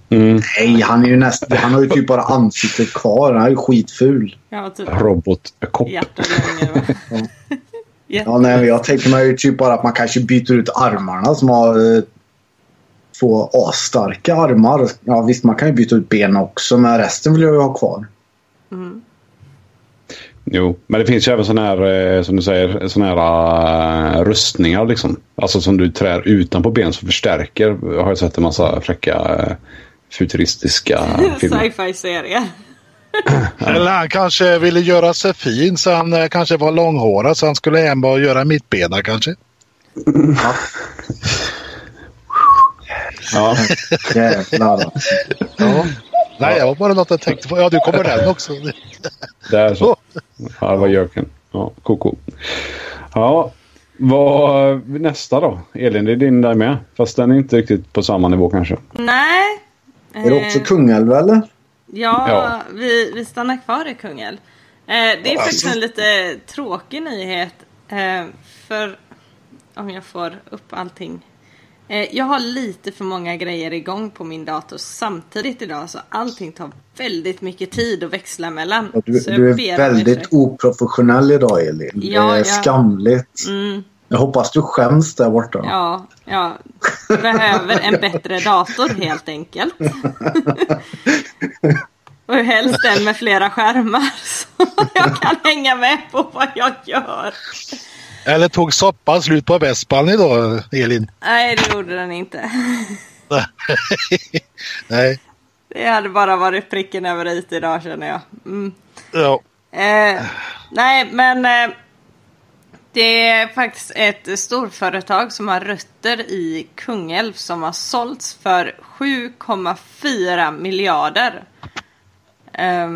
S2: Mm.
S3: Nej, han är ju nästan, han har ju typ bara ansiktet kvar. Han är ju skitful.
S4: Ja, typ.
S2: Robotkopp.
S4: Hjärtolänge.
S3: Ja. Ja, nej, men jag tänker mig ju typ bara att man kanske byter ut armarna som har eh, två asstarka armar. Ja, visst, man kan ju byta ut ben också, men resten vill jag ju ha kvar.
S4: Mm.
S2: Jo, men det finns ju även sådana här, som du säger, sådana här uh, rustningar liksom. Alltså som du trär utanpå ben som förstärker. Jag har ju sett en massa fräcka uh, futuristiska filmer.
S4: Sci-fi-serier.
S5: Eller han kanske ville göra sig fin, så han uh, kanske var långhårad, så han skulle hem och göra mittbena kanske.
S3: Ja.
S2: Ja.
S3: Jävlar.
S5: Ja. Nej, jag var bara något jag tänkte på. Ja, du kommer den också.
S2: Det är så. Ja, det var Jörgen. Ja, koko. Ja, vad nästa då? Elin, det är din där med. Fast den är inte riktigt på samma nivå kanske.
S4: Nej.
S3: Är det också Kungälv eller?
S4: Ja,
S2: Ja.
S4: Vi, vi stannar kvar i Kungälv. Eh, det är faktiskt en lite tråkig nyhet. Eh, för om jag får upp allting. Eh, jag har lite för många grejer igång på min dator samtidigt idag. Så allting tar väldigt mycket tid att växla mellan.
S3: Ja, du,
S4: så
S3: du är väldigt oprofessionell idag, Elin.
S4: Ja,
S3: det är
S4: ja.
S3: skamligt.
S4: Mm.
S3: Jag hoppas du skäms där borta.
S4: Ja, jag behöver en bättre dator helt enkelt. Och helst en med flera skärmar så jag kan hänga med på vad jag gör.
S5: Eller tog soppan slut på Vespan idag, Elin?
S4: Nej, det gjorde den inte.
S5: Nej.
S4: Det hade bara varit pricken över i idag, känner jag. Mm.
S5: Ja.
S4: Eh, nej, men eh, det är faktiskt ett storföretag som har rötter i Kungälv som har sålts för sju komma fyra miljarder. Eh,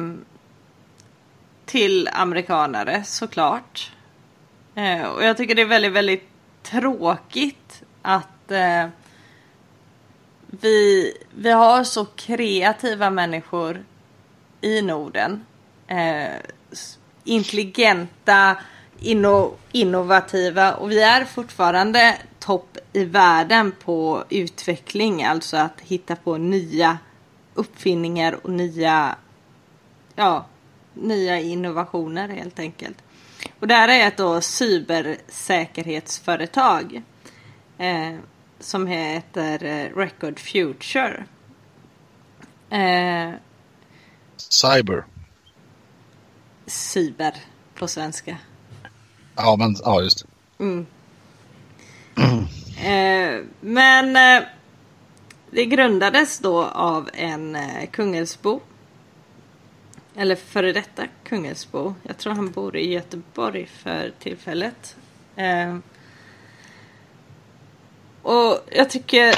S4: till amerikanare, såklart. Eh, och jag tycker det är väldigt, väldigt tråkigt att eh, vi, vi har så kreativa människor i Norden. Eh, intelligenta, inno, innovativa, och vi är fortfarande topp i världen på utveckling, alltså att hitta på nya uppfinningar och nya, ja, nya innovationer helt enkelt. Och det här är ett då cybersäkerhetsföretag eh, som heter eh, Record Future. Eh,
S5: Cyber.
S4: cyber på svenska.
S5: Ja, men ja, just det.
S4: Mm. Mm. Eh, men eh, det grundades då av en eh, Kungälvsbo. Eller före detta Kungälvsbo. Jag tror han bor i Göteborg för tillfället. Eh, och jag tycker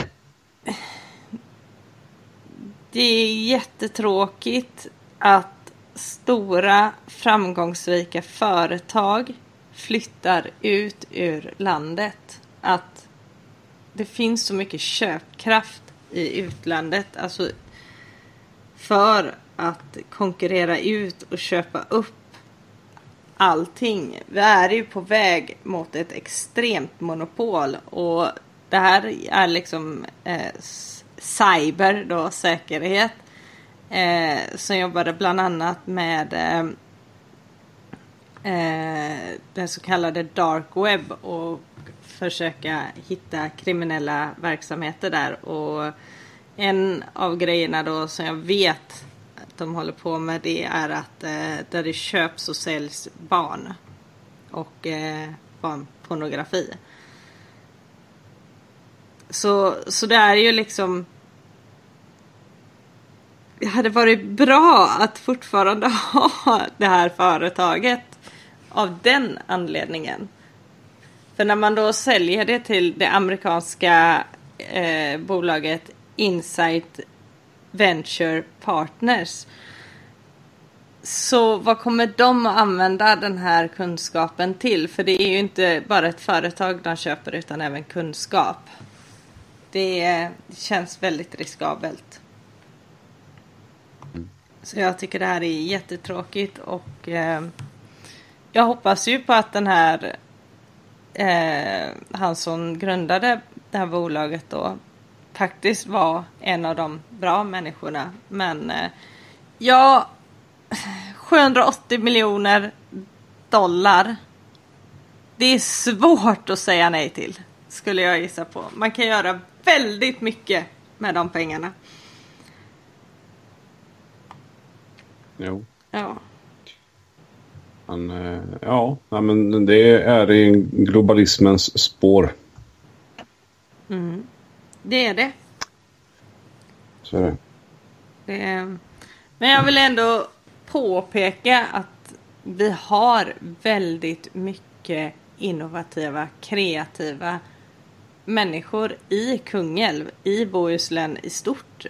S4: det är jättetråkigt att stora framgångsrika företag flyttar ut ur landet. Att det finns så mycket köpkraft i utlandet. Alltså för att konkurrera ut och köpa upp allting. Vi är ju på väg mot ett extremt monopol. Och det här är liksom eh, cyber då, säkerhet. Eh, som jobbade bland annat med eh, eh, den så kallade dark web och försöka hitta kriminella verksamheter där. Och en av grejerna då som jag vet att de håller på med, det är att eh, där det köps och säljs barn och eh, barnpornografi. Så, så det är ju liksom, det hade varit bra att fortfarande ha det här företaget av den anledningen. För när man då säljer det till det amerikanska eh, bolaget Insight Venture Partners, så vad kommer de att använda den här kunskapen till? För det är ju inte bara ett företag de köper utan även kunskap. Det känns väldigt riskabelt. Så jag tycker det här är jättetråkigt och eh, jag hoppas ju på att den här eh, han som grundade det här bolaget då faktiskt var en av de bra människorna. Men eh, ja, sjuhundraåttio miljoner dollar. Det är svårt att säga nej till, skulle jag gissa på. Man kan göra väldigt mycket med de pengarna.
S2: Jo.
S4: Ja.
S2: Men, ja, men det är i globalismens spår.
S4: Mm. Det är det.
S2: Så är det.
S4: det är... Men jag vill ändå påpeka att vi har väldigt mycket innovativa, kreativa människor i Kungälv, i Bohuslän i stort.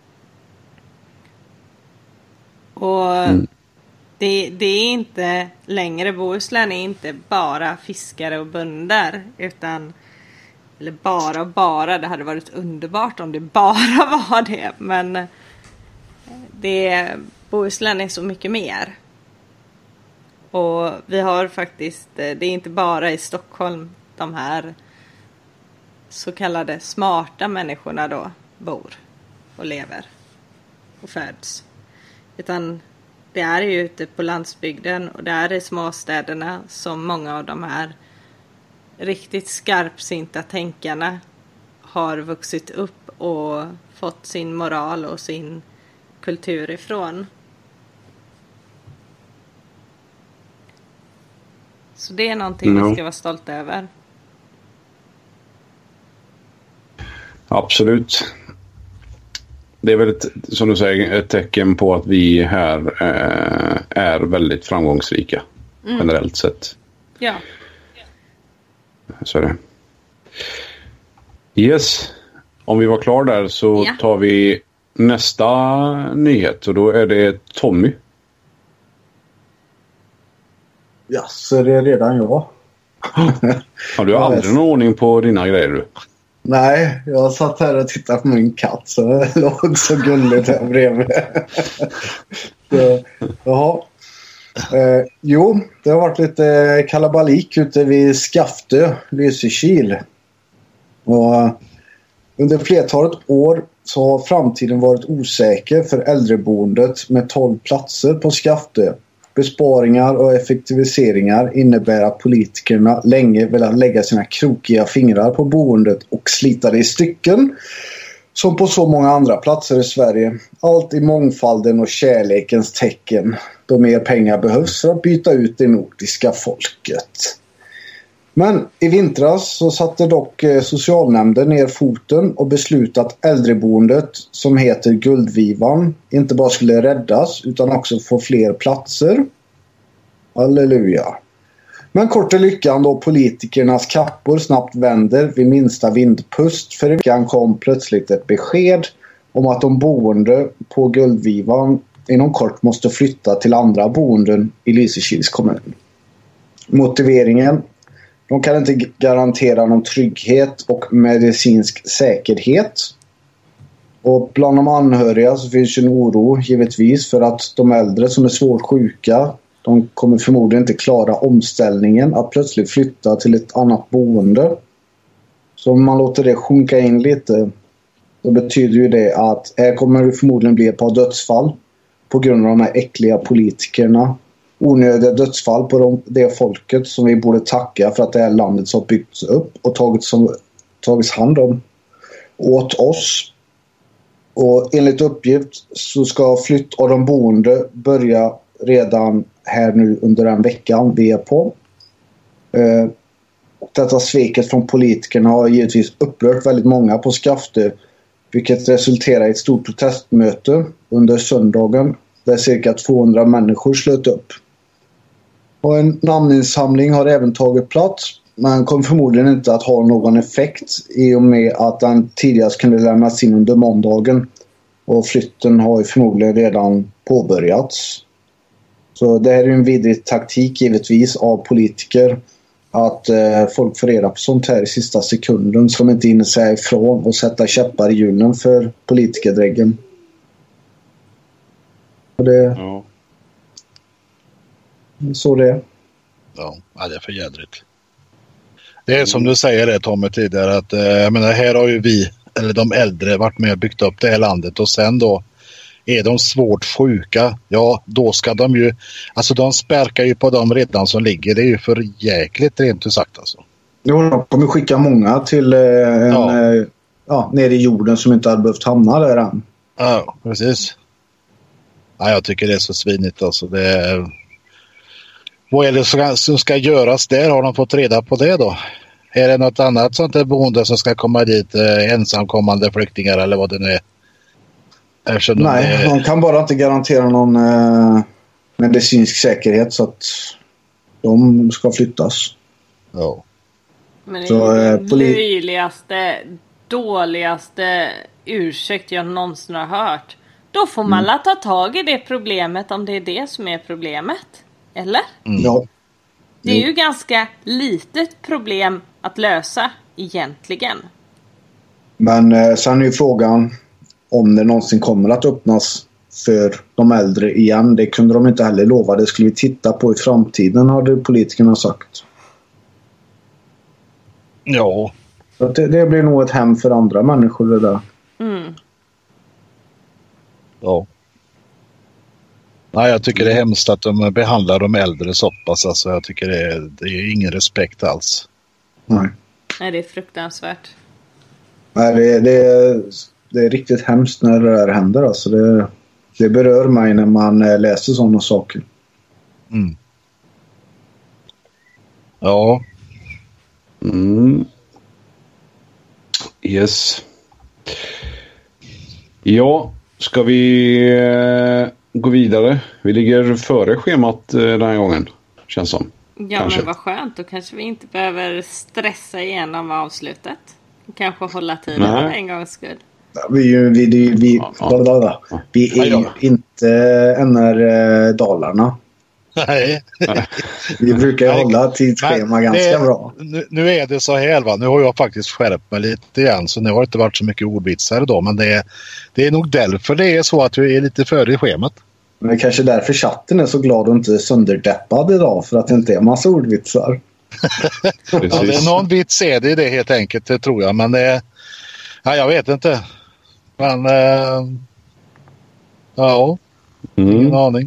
S4: Och mm. det, det är inte längre, Bohuslän är inte bara fiskare och bönder, utan eller bara och bara, det hade varit underbart om det bara var det, men det, Bohuslän är så mycket mer. Och vi har faktiskt, det är inte bara i Stockholm de här så kallade smarta människorna då bor och lever och föds. Utan det är ju ute på landsbygden och det är i småstäderna som många av de här riktigt skarpsinta tänkarna har vuxit upp och fått sin moral och sin kultur ifrån. Så det är någonting mm. vi ska vara stolta över.
S2: Absolut. Det är väl ett, som du säger, ett tecken på att vi här eh, är väldigt framgångsrika mm. generellt sett.
S4: Ja.
S2: Så är det. Yes. Om vi var klar där så ja. tar vi nästa nyhet och då är det Tommy.
S3: Ja, så det är redan jag.
S2: Har du aldrig någon ordning på dina grejer du?
S3: Nej, jag satt här och tittade på min katt så det låg så gulligt här bredvid. Så, jaha. Eh, jo, det har varit lite kalabalik ute vid Skaftö, Lysekil. Och under flertalet år så har framtiden varit osäker för äldreboendet med tolv platser på Skaftö. Besparingar och effektiviseringar innebär att politikerna länge velat lägga sina krokiga fingrar på boendet och slita det i stycken. Som på så många andra platser i Sverige. Allt i mångfalden och kärlekens tecken. Då mer pengar behövs för att byta ut det nordiska folket. Men i vintras så satte dock socialnämnden ner foten och beslutade att äldreboendet som heter Guldvivan inte bara skulle räddas utan också få fler platser. Halleluja. Men kort är lyckan då politikernas kappor snabbt vänder vid minsta vindpust, för i veckan kom plötsligt ett besked om att de boende på Guldvivan inom kort måste flytta till andra boenden i Lysekils kommun. Motiveringen: de kan inte garantera någon trygghet och medicinsk säkerhet. Och bland de anhöriga så finns en oro givetvis för att de äldre som är svårt sjuka, de kommer förmodligen inte klara omställningen att plötsligt flytta till ett annat boende. Så om man låter det sjunka in lite, då betyder ju det att här kommer det förmodligen bli ett par dödsfall på grund av de här äckliga politikerna. Onödiga dödsfall på de, det folket som vi borde tacka för att det här landet har byggts upp och tagits, som, tagits hand om åt oss. Och enligt uppgift så ska flytt av de boende börja redan här nu under den veckan vi är på. Eh, detta sveket från politikerna har givetvis upprört väldigt många på Skaftö, vilket resulterar i ett stort protestmöte under söndagen där cirka tvåhundra människor slöt upp. Och en namninsamling har även tagit plats, men kommer förmodligen inte att ha någon effekt i och med att den tidigast kunde lämnas in under måndagen. Och flytten har ju förmodligen redan påbörjats. Så det här är en vidrig taktik givetvis av politiker att eh, folk får reda på sånt här i sista sekunden så de inte hinner säga ifrån och sätta käppar i hjulen för politikerdräggen. Och det... Ja. Så det.
S5: Ja, det är för jädrigt. Det är som du säger det Tommy tidigare att jag menar, här har ju vi eller de äldre varit med och byggt upp det här landet och sen då är de svårt sjuka, ja då ska de ju, alltså de spärkar ju på dem redan som ligger, det är ju för jäkligt rent ut sagt alltså.
S3: Jo, de kommer skicka många till eh, en, ja. Eh, ja, ner i jorden som inte hade behövt hamna där än.
S5: Ja, precis. Ja, jag tycker det är så svinigt alltså. Det är... Vad är det som ska, som ska göras där? Har de fått reda på det då? Är det något annat sånt där boende som ska komma dit, eh, ensamkommande flyktingar eller vad det nu är? Eftersom
S3: Nej, de, är... de kan bara inte garantera någon eh, medicinsk säkerhet så att de ska flyttas.
S5: Ja.
S4: Men det är den eh, poli- löjligaste, dåligaste ursäkt jag någonsin har hört. Då får man mm. ta tag i det problemet om det är det som är problemet. Eller?
S3: Mm. Ja.
S4: Det är ju ganska litet problem att lösa egentligen.
S3: Men eh, sen är ju frågan om det någonsin kommer att öppnas för de äldre igen. Det kunde de inte heller lova. Det skulle vi titta på i framtiden, hade politikerna sagt.
S5: Ja.
S3: Så det, det blir nog ett hem för andra människor det där.
S4: Mm.
S5: Ja. Nej, jag tycker det är hemskt att de behandlar de äldre så pass. Alltså, jag tycker det är, det är ingen respekt alls.
S3: Nej.
S4: Nej, det är fruktansvärt.
S3: Nej, det, det, är, det är riktigt hemskt när det där händer. Alltså, det, det berör mig när man läser sådana saker.
S5: Mm. Ja.
S2: Mm. Yes. Ja, ska vi eh, gå vidare? Vi ligger före schemat eh, den här gången, känns som.
S4: Ja, kanske. Men vad skönt. Då kanske vi inte behöver stressa igenom avslutet. Kanske hålla tiden för en gångs skull.
S3: Ja, vi, vi, vi, vi, ja, ja. vi är ju inte N R-Dalarna.
S5: Nej.
S3: Vi brukar Nej. hålla tidsschema ganska
S5: är,
S3: bra.
S5: Nu, nu är det så här va. Nu har jag faktiskt skärpt mig lite igen. Så nu har det inte varit så mycket ordvitsar idag. Men det är, det är nog därför det är så att vi är lite före i schemat.
S3: Men det är kanske därför chatten är så glad och inte sönderdeppad idag. För att det inte är massa ordvitsar.
S5: Ja, det är någon vits är det, det helt enkelt, det tror jag. Men det är... Ja, jag vet inte. Men... Äh, ja. Mm. Ingen aning.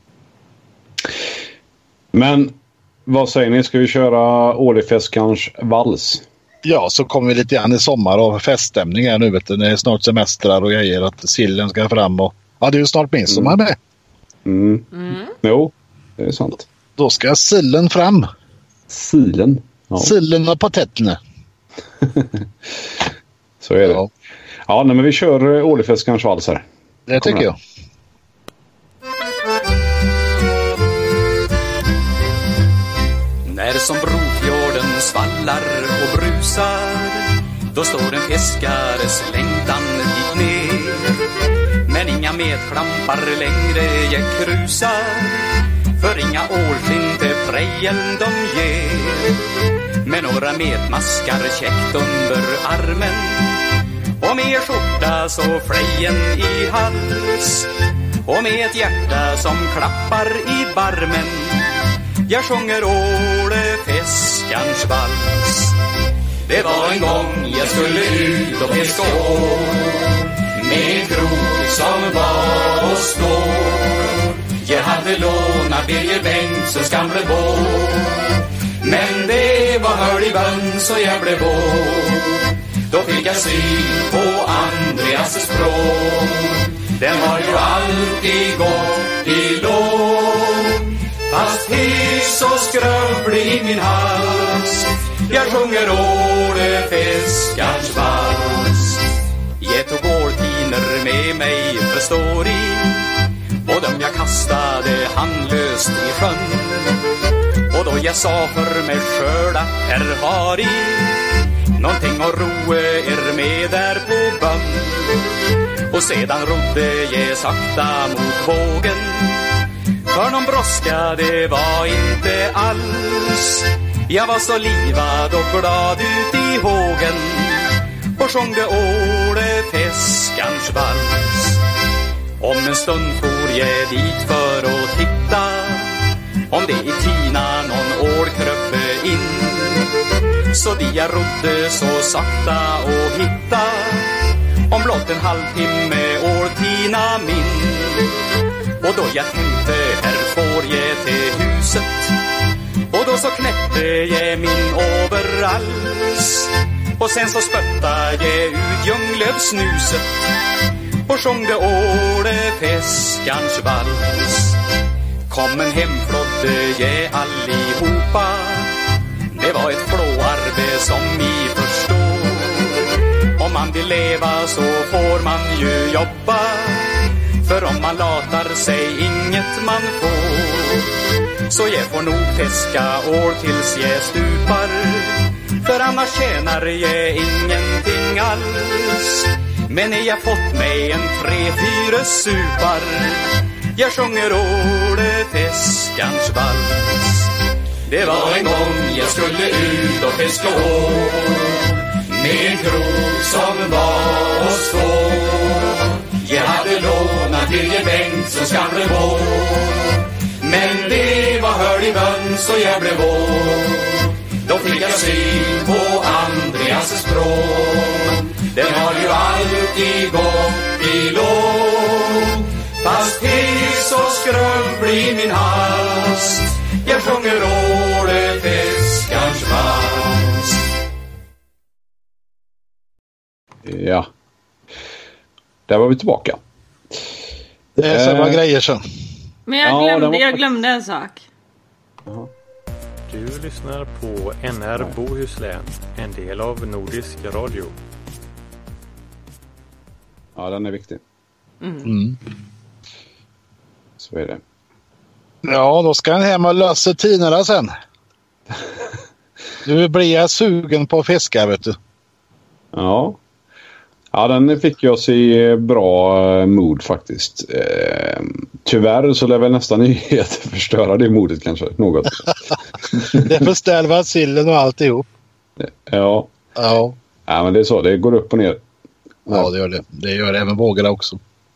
S2: Men vad säger ni? Ska vi köra Ålefeskans vals?
S5: Ja, så kommer vi lite grann i sommar och feststämning här nu. Vet du. Det är snart semestrar och grejer att sillen ska fram. Och, ja, det är ju snart midsommar med.
S2: Mm. Mm. Jo, det är sant.
S5: Då ska sillen fram.
S2: Silen?
S5: Ja. Sillen och patetterna.
S2: Så är det. Ja, ja nej, men vi kör Ålefeskans vals här.
S5: Det tycker jag.
S7: När som Brofjorden svallar och brusar, då står en fiskares längtan dit ner. Men inga medklampar längre jag krusar, för inga ålskinn till prejen de ger. Med några medmaskar käckt under armen, och med skjorta så flejen i hals, och med ett hjärta som klappar i barmen, jag sjunger Ålefeskans vals. Det var en gång jag skulle ut och fiska ål, med en krok som var och stål. Jag hade lånat Birger Bengtssons gamla båt, men det var höll i bön så jag blev båt. Då fick jag syn på Andreas språk, den har ju alltid gått i lån. Fast hes och skrövlig i min hals, jag sjunger Ålefeskans vals. Jag tog åltiner med mig förstår i, och dem jag kastade handlöst i sjön. Och då jag sa för mig själv att här har i någonting att roa er med där på bön. Och sedan rodde jag sakta mot vågen, för någon brådska det var inte alls. Jag var så livad och glad ut i hågen, och sjungde Ålefeskans vals. Om en stund for jag dit för att titta, om det i tina någon ål kröppe in. så de jag rodde så sakta och hitta om blott en halvtimme årtina min. Och då jag tänkte här får jag till huset, och då så knäppte jag min overalls, och sen så spöttade jag ut djunglövsnuset och sjöng det ålefäskarns vals. Kom en hemflodde jag allihopa, det var ett flåarbe som ni förstår. Om man vill leva så får man ju jobba, för om man latar sig inget man får. Så jag får nog fiska år tills jag stupar, för annars tjänar jag ingenting alls. Men när jag fått mig en tre, fyra supar, jag sjunger ålefäskarns vals. Det var en gång jag skulle ut och fiska ål, med en krok som var och stå. Jag hade lånat till en bänk som skamre vår, men det var hörd i bön så jag blev vår. Då fick jag syn på Andreas språk, den har ju alltid gått i låg. Fast det så skrumplig min hals, jag sjunger ålefäskarns vals.
S2: Ja. Där var vi tillbaka.
S5: Det är samma äh, grejer så.
S4: Men jag glömde, ja, var... jag glömde en sak.
S8: Uh-huh. Du lyssnar på N R Bohuslän, en del av Nordisk radio.
S2: Ja, den är viktig.
S4: Mm. Mm.
S2: Så är det.
S5: Ja, då ska han hem och lösa tiderna sen. Nu blir jag sugen på att fiska, vet du.
S2: Ja. Ja, den fick jag i bra mod faktiskt. Eh, tyvärr så lär väl nästan nyheter förstöra det modet kanske något.
S5: Det förstärvar sillen och alltihop.
S2: Ja.
S5: Ja.
S2: Ja, men det är så. Det går upp och ner.
S5: Ja, det gör det. Det gör även vågorna också.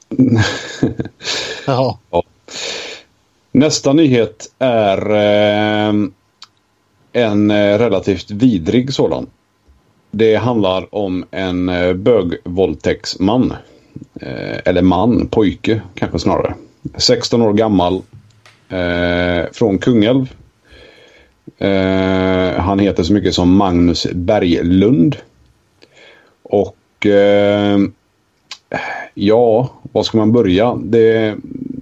S2: Ja. Ja. Nästa nyhet är eh, en relativt vidrig sådan. Det handlar om en bögvåldtäktsman. Eh, eller man, pojke kanske snarare. sexton år gammal. Eh, från Kungälv. Eh, han heter så mycket som Magnus Berglund. Och eh, ja, vad ska man börja? Det...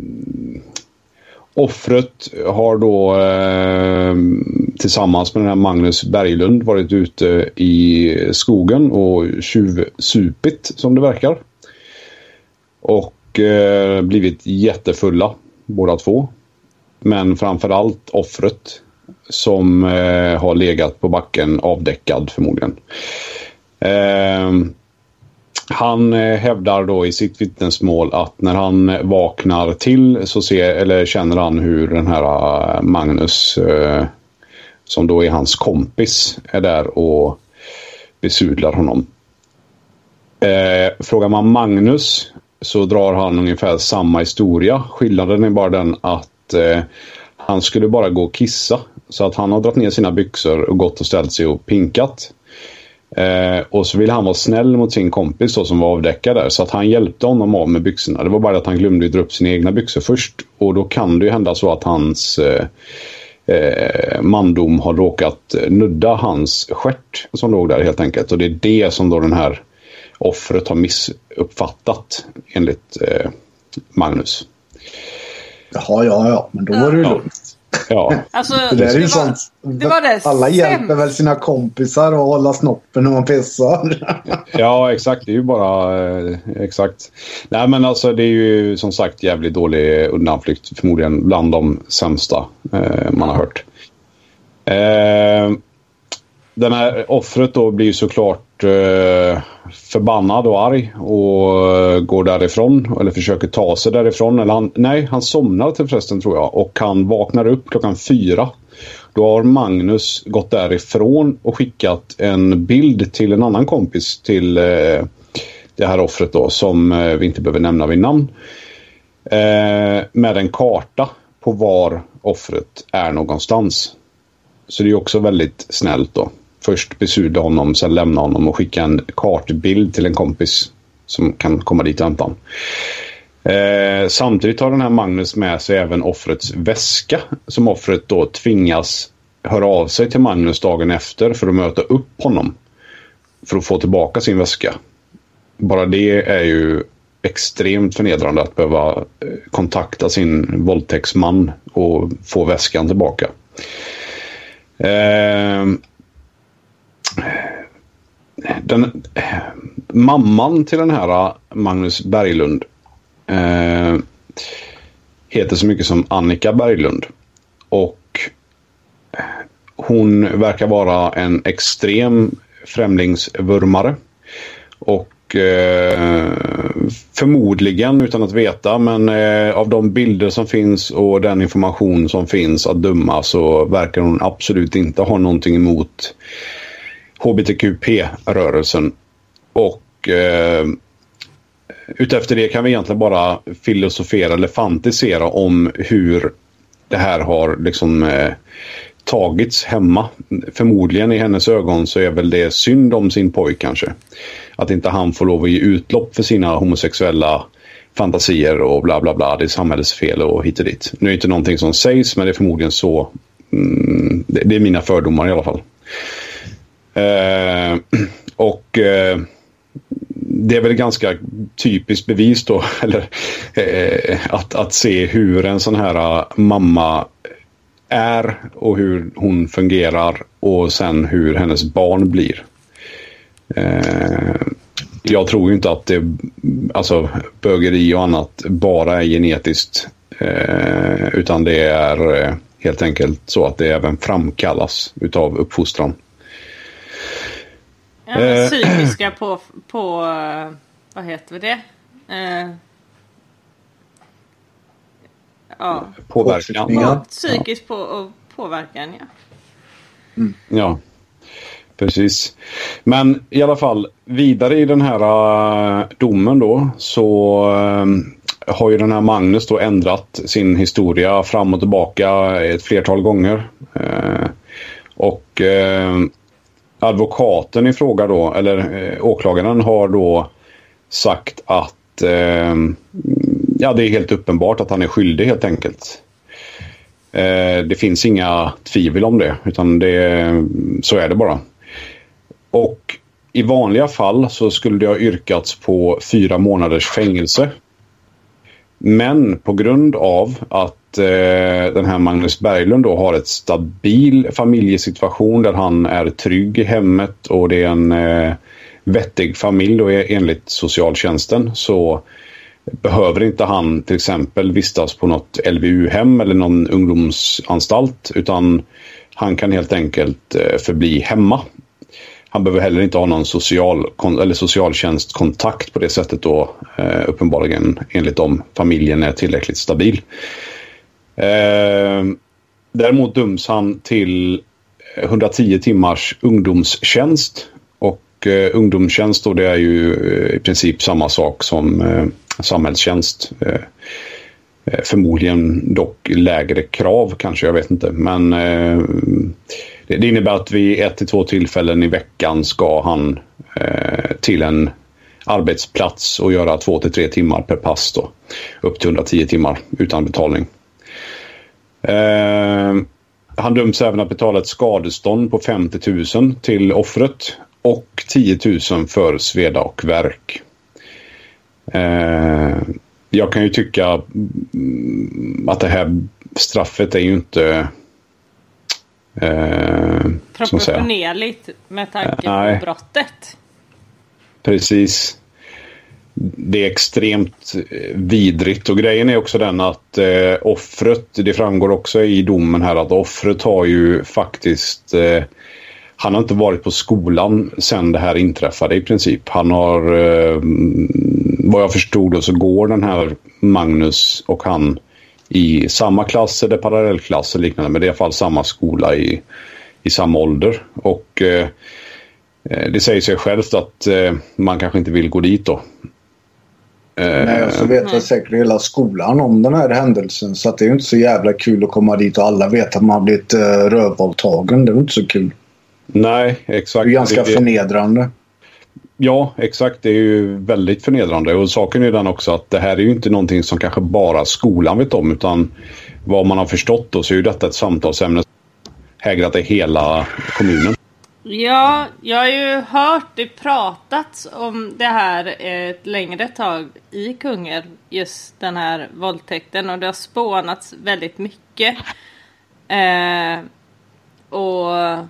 S2: Offret har då eh, tillsammans med den här Magnus Berglund varit ute i skogen och tjuvsupit som det verkar. Och eh, blivit jättefulla båda två. Men framförallt offret som eh, har legat på backen avdäckad förmodligen. Eh, Han hävdar då i sitt vittnesmål att när han vaknar till så ser, eller känner han hur den här Magnus, eh, som då är hans kompis, är där och besudlar honom. Eh, frågar man Magnus så drar han ungefär samma historia. Skillnaden är bara den att eh, han skulle bara gå och kissa. Så att han har dragit ner sina byxor och gått och ställt sig och pinkat. Eh, och så vill han vara snäll mot sin kompis då, som var avdäckad där, så att han hjälpte honom av med byxorna. Det var bara att han glömde dra upp sina egna byxor först, och då kan det ju hända så att hans eh, eh, mandom har råkat nudda hans stjärt som låg där helt enkelt, och det är det som då den här offret har missuppfattat enligt eh, Magnus.
S3: Jaha, ja, ja, men då var det ju
S2: ja.
S3: lugnt.
S2: Ja.
S4: Alltså,
S3: det där är ju
S4: det
S3: sånt.
S4: Var, det var det
S3: alla hjälper sämst. Väl sina kompisar att hålla snoppen när man pissar.
S2: Ja, exakt. Det är ju bara eh, exakt. Nej, men alltså det är ju som sagt jävligt dålig undanflykt, förmodligen bland de sämsta eh, man har hört. Eh, den här offret då blir ju såklart eh, förbannad och arg och går därifrån, eller försöker ta sig därifrån, eller han, nej, han somnar till förresten tror jag, och han vaknar upp klockan fyra. Då har Magnus gått därifrån och skickat en bild till en annan kompis till eh, det här offret då, som eh, vi inte behöver nämna vid namn, eh, med en karta på var offret är någonstans. Så det är också väldigt snällt då. först besudla honom, sen lämna honom och skicka en kartbild till en kompis som kan komma dit och hämta honom. Eh, samtidigt har den här Magnus med sig även offrets väska, som offret då tvingas höra av sig till Magnus dagen efter för att möta upp honom för att få tillbaka sin väska. Bara det är ju extremt förnedrande att behöva kontakta sin våldtäktsman och få väskan tillbaka. Eh, den, mamman till den här Magnus Berglund eh, heter så mycket som Annika Berglund, och hon verkar vara en extrem främlingsvurmare och eh, förmodligen, utan att veta, men eh, av de bilder som finns och den information som finns att döma, så verkar hon absolut inte ha någonting emot H B T Q P-rörelsen. Och eh, utefter det kan vi egentligen bara filosofera eller fantisera om hur det här har liksom eh, tagits hemma. Förmodligen i hennes ögon så är väl det synd om sin pojk kanske. Att inte han får lov att ge utlopp för sina homosexuella fantasier och bla bla bla. Det är samhällets fel och hit och dit. Nu är det inte någonting som sägs, men det är förmodligen så. Mm, det, det är mina fördomar i alla fall. Eh, och eh, det är väl ganska typiskt bevis då, eller eh, att, att se hur en sån här mamma är och hur hon fungerar, och sen hur hennes barn blir. Eh, jag tror ju inte att det, alltså bögeri och annat bara är genetiskt, eh, utan det är eh, helt enkelt så att det även framkallas utav uppfostran.
S4: Ja, men psykiska på, på vad heter det? Eh, ja.
S2: Påverkan.
S4: Ja, psykisk på, påverkan, ja.
S2: Mm. Ja, precis. Men i alla fall, vidare i den här uh, domen då, så uh, har ju den här Magnus då ändrat sin historia fram och tillbaka ett flertal gånger. Uh, och uh, advokaten i fråga då, eller uh, åklagaren har då sagt att uh, ja, det är helt uppenbart att han är skyldig helt enkelt. Uh, det finns inga tvivel om det, utan det, så är det bara. Och i vanliga fall så skulle det ha yrkats på fyra månaders fängelse. Men på grund av att eh, den här Magnus Berglund då har ett stabil familjesituation där han är trygg i hemmet och det är en eh, vettig familj då enligt socialtjänsten, så behöver inte han till exempel vistas på något L V U-hem eller någon ungdomsanstalt, utan han kan helt enkelt eh, förbli hemma. Han behöver heller inte ha någon social eller socialtjänstkontakt på det sättet då, eh, uppenbarligen enligt om familjen är tillräckligt stabil. Eh, däremot döms han till hundratio timmars ungdomstjänst, och eh, ungdomstjänst då, det är ju eh, i princip samma sak som eh, samhällstjänst. Eh, förmodligen dock lägre krav kanske, jag vet inte, men eh, det innebär att vid ett till två tillfällen i veckan ska han eh, till en arbetsplats och göra två till tre timmar per pass då. Upp till hundratio timmar utan betalning. Eh, han döms även att betala ett skadestånd på femtio tusen till offret och tio tusen för sveda och värk. Eh, jag kan ju tycka att det här straffet är ju inte Eh,
S4: proportionerligt med tanke
S2: Nej.
S4: på brottet.
S2: Precis. Det är extremt vidrigt, och grejen är också den att eh, offret, det framgår också i domen här att offret har ju faktiskt eh, han har inte varit på skolan sedan det här inträffade i princip. Han har eh, vad jag förstod då, så går den här Magnus och han i samma klass eller parallellklass eller liknande, men det är i alla fall samma skola i, i samma ålder. Och eh, det säger sig självt att eh, man kanske inte vill gå dit då.
S3: Eh, Nej, och så vet jag säkert hela skolan om den här händelsen, så att det är ju inte så jävla kul att komma dit och alla vet att man har blivit eh, rövvåldtagen. Det är inte så kul.
S2: Nej, exakt.
S3: Det är ganska
S2: det,
S3: förnedrande.
S2: Ja, exakt. Det är ju väldigt förnedrande. Och saken är den också att det här är ju inte någonting som kanske bara skolan vet om, utan vad man har förstått då så är ju detta ett samtalsämne som hägrat i hela kommunen.
S4: Ja, jag har ju hört det pratats om det här ett längre tag i Kungälv, just den här våldtäkten, och det har spånats väldigt mycket. Eh, och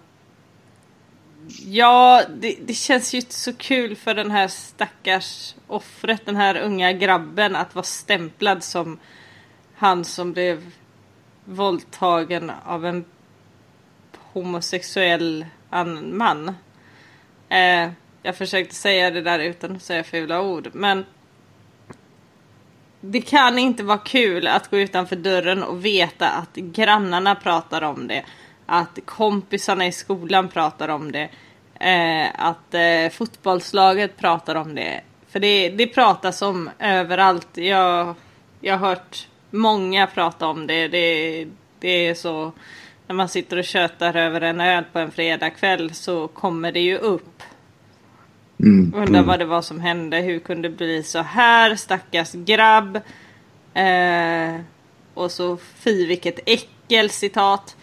S4: ja, det, det känns ju inte så kul för den här stackars offret, den här unga grabben, att vara stämplad som han som blev våldtagen av en homosexuell man. Eh, jag försökte säga det där utan att säga fula ord, men det kan inte vara kul att gå utanför dörren och veta att grannarna pratar om det, att kompisarna i skolan pratar om det, eh, att eh, fotbollslaget pratar om det. För det, det pratas om överallt. Jag, jag har hört många prata om det. Det, det är så, när man sitter och tjötar över en öl på en fredagkväll så kommer det ju upp. Mm, Undrar mm. vad det var som hände. Hur kunde det bli så här? Stackars grabb. Eh, och så fy vilket äckel, citat.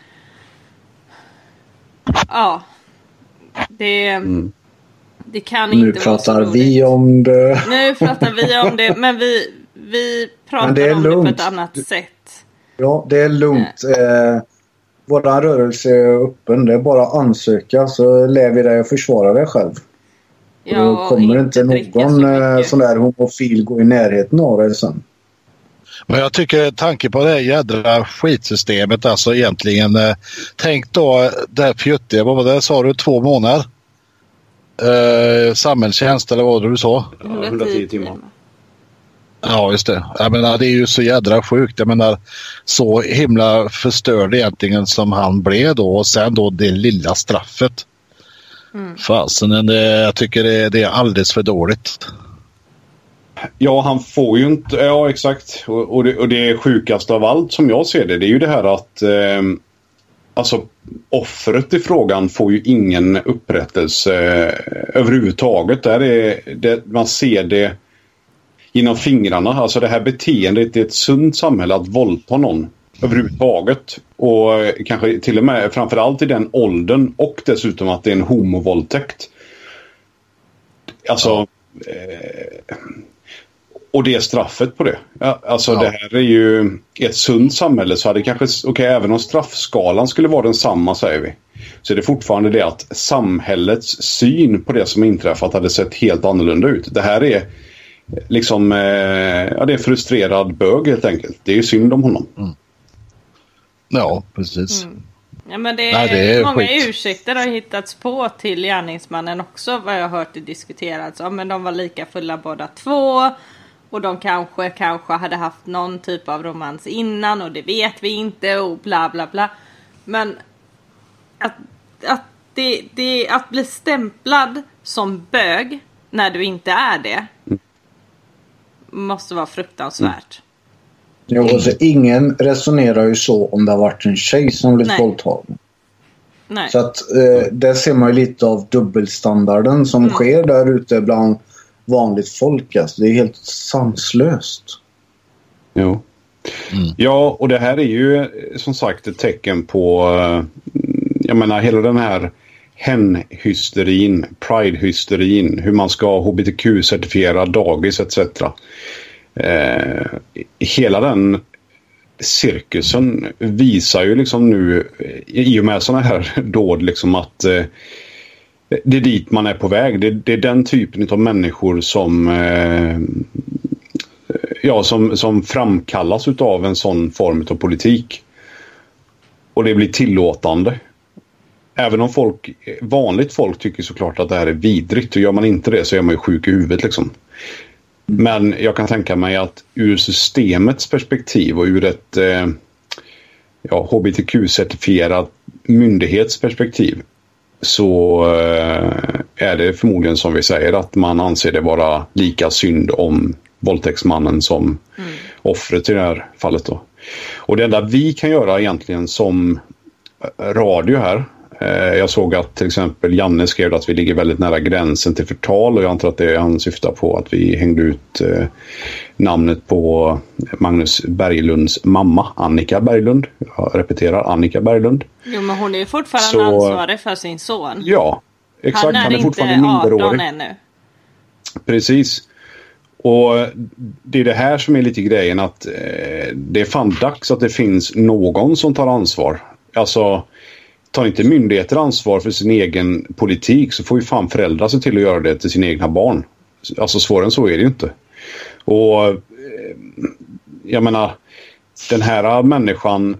S4: Ja. Det, mm. det kan
S3: nu
S4: inte vara så roligt.
S3: Nu pratar vi om det.
S4: Nu pratar vi om det. Men vi, vi pratar det om lugnt. Det på ett annat sätt.
S3: Ja, det är lugnt. Eh, våran rörelse är öppen. Det är bara att ansöka så lär vi dig och försvara dig själv. Ja, då kommer inte, inte någon så sån där homofil gå i närheten av det sen.
S5: Men jag tycker tanke på det jädra skitsystemet, alltså egentligen eh, tänk då det här fjuttiga, vad var det, sa du, två månader eh, samhällstjänst eller vad du sa?
S2: Ja, hundratio timmar.
S5: Ja, just det. Jag menar, det är ju så jädra sjukt. Jag menar, så himla förstörd egentligen som han blev då, och sen då det lilla straffet. Mm. Fasen, det, jag tycker det, det är alldeles för dåligt.
S2: Ja, han får ju inte... Ja, exakt. Och, och, det, och det sjukaste av allt som jag ser det, det är ju det här att eh, alltså offret i frågan får ju ingen upprättelse eh, överhuvudtaget. Där är det, man ser det genom fingrarna. Alltså det här beteendet i ett sunt samhälle, att våldta någon överhuvudtaget, och kanske till och med framförallt i den åldern, och dessutom att det är en homovåldtäkt. Alltså ja. eh, och det är straffet på det. Ja, alltså ja. Det här är ju ett sunt samhälle, så hade kanske, okej, okay, även om straffskalan skulle vara densamma, säger vi, så är det fortfarande det att samhällets syn på det som inträffat hade sett helt annorlunda ut. Det här är liksom eh, ja, det är frustrerad bög helt enkelt. Det är ju synd om honom.
S5: Mm. Ja, precis. Mm.
S4: Ja, men det är, Nej, det är många skit. Ursäkter har hittats på till gärningsmannen också, vad jag har hört det diskuterats. Ja, men de var lika fulla båda två, och de kanske, kanske hade haft någon typ av romans innan, och det vet vi inte, och bla bla bla. Men att, att, det, det, att bli stämplad som bög när du inte är det mm. måste vara fruktansvärt.
S3: Jo, alltså, ingen resonerar ju så om det har varit en tjej som blivit våldtagen. Nej. Så att eh, där ser man ju lite av dubbelstandarden som mm. sker där ute bland vanligt folk. Alltså. Det är helt sanslöst.
S2: Jo. Mm. Ja, och det här är ju som sagt ett tecken på, jag menar, hela den här hen-hysterin, pride-hysterin, hur man ska H B T Q-certifiera dagis et cetera. Eh, hela den cirkusen visar ju liksom nu i och med såna här dåd liksom att eh, det är dit man är på väg. Det, det är den typen av människor som eh, ja, som, som framkallas utav en sån form av politik, och det blir tillåtande. Även om folk, vanligt folk tycker såklart att det här är vidrigt, och gör man inte det så är man ju sjuk i huvudet liksom. Men jag kan tänka mig att ur systemets perspektiv och ur ett eh, ja, H B T Q-certifierat myndighetsperspektiv så eh, är det förmodligen som vi säger att man anser det vara lika synd om våldtäktsmannen som mm. offret i det här fallet då. Och det enda vi kan göra egentligen som radio här Jag såg att till exempel Janne skrev att vi ligger väldigt nära gränsen till förtal, och jag antar att det han syftar på att vi hängde ut namnet på Magnus Berglunds mamma, Annika Berglund. Jag repeterar, Annika Berglund.
S4: Jo, men hon är ju fortfarande
S2: Så,
S4: ansvarig för sin son.
S2: Ja, exakt. Han är,
S4: han är
S2: fortfarande
S4: inte
S2: minderårig.
S4: arton ännu.
S2: Precis. Och det är det här som är lite grejen, att eh, det är fan dags att det finns någon som tar ansvar. Alltså, tar inte myndigheter ansvar för sin egen politik, så får ju fan föräldrar se till att göra det till sina egna barn. Alltså svårare än så är det ju inte. Och eh, jag menar, den här människan,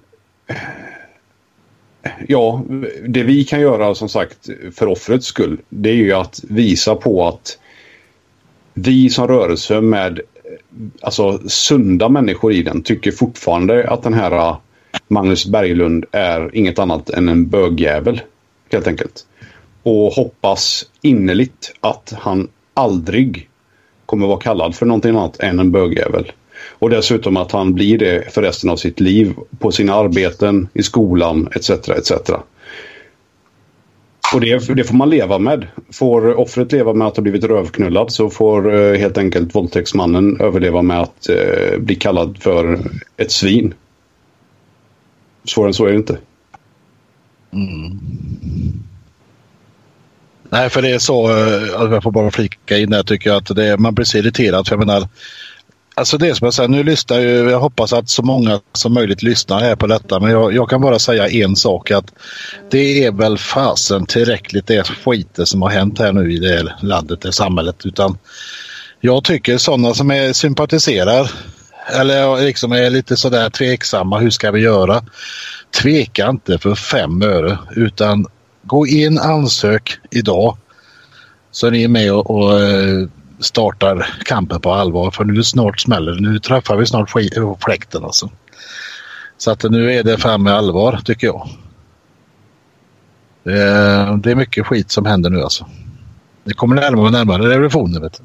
S2: ja, det vi kan göra som sagt för offrets skull, det är ju att visa på att vi som rörelse med alltså sunda människor i den tycker fortfarande att den här Magnus Berglund är inget annat än en bögjävel, helt enkelt. Och hoppas innerligt att han aldrig kommer vara kallad för någonting annat än en bögjävel. Och dessutom att han blir det för resten av sitt liv, på sina arbeten, i skolan, et cetera et cetera. Och det, det får man leva med. Får offret leva med att ha blivit rövknullad, så får eh, helt enkelt våldtäktsmannen överleva med att eh, bli kallad för ett svin. Svårare än så är det inte.
S5: Mm. Nej, för det är så, jag får bara flika in där, tycker jag att det är, man blir så irriterad, för jag menar, alltså det som jag säger, nu lyssnar ju, jag hoppas att så många som möjligt lyssnar här på detta, men jag, jag kan bara säga en sak, att det är väl fasen tillräckligt det skiter som har hänt här nu i det landet, det samhället, utan jag tycker sådana som är sympatiserar eller liksom är lite sådär tveksamma, hur ska vi göra? Tveka inte för fem öre, utan gå in, ansök idag, så är ni med och, och startar kampen på allvar, för nu snart smäller det. Nu träffar vi snart fläkten alltså. Så att nu är det fan med allvar, tycker jag. Det är, det är mycket skit som händer nu alltså. Det kommer närmare och närmare revolutionen, vet du.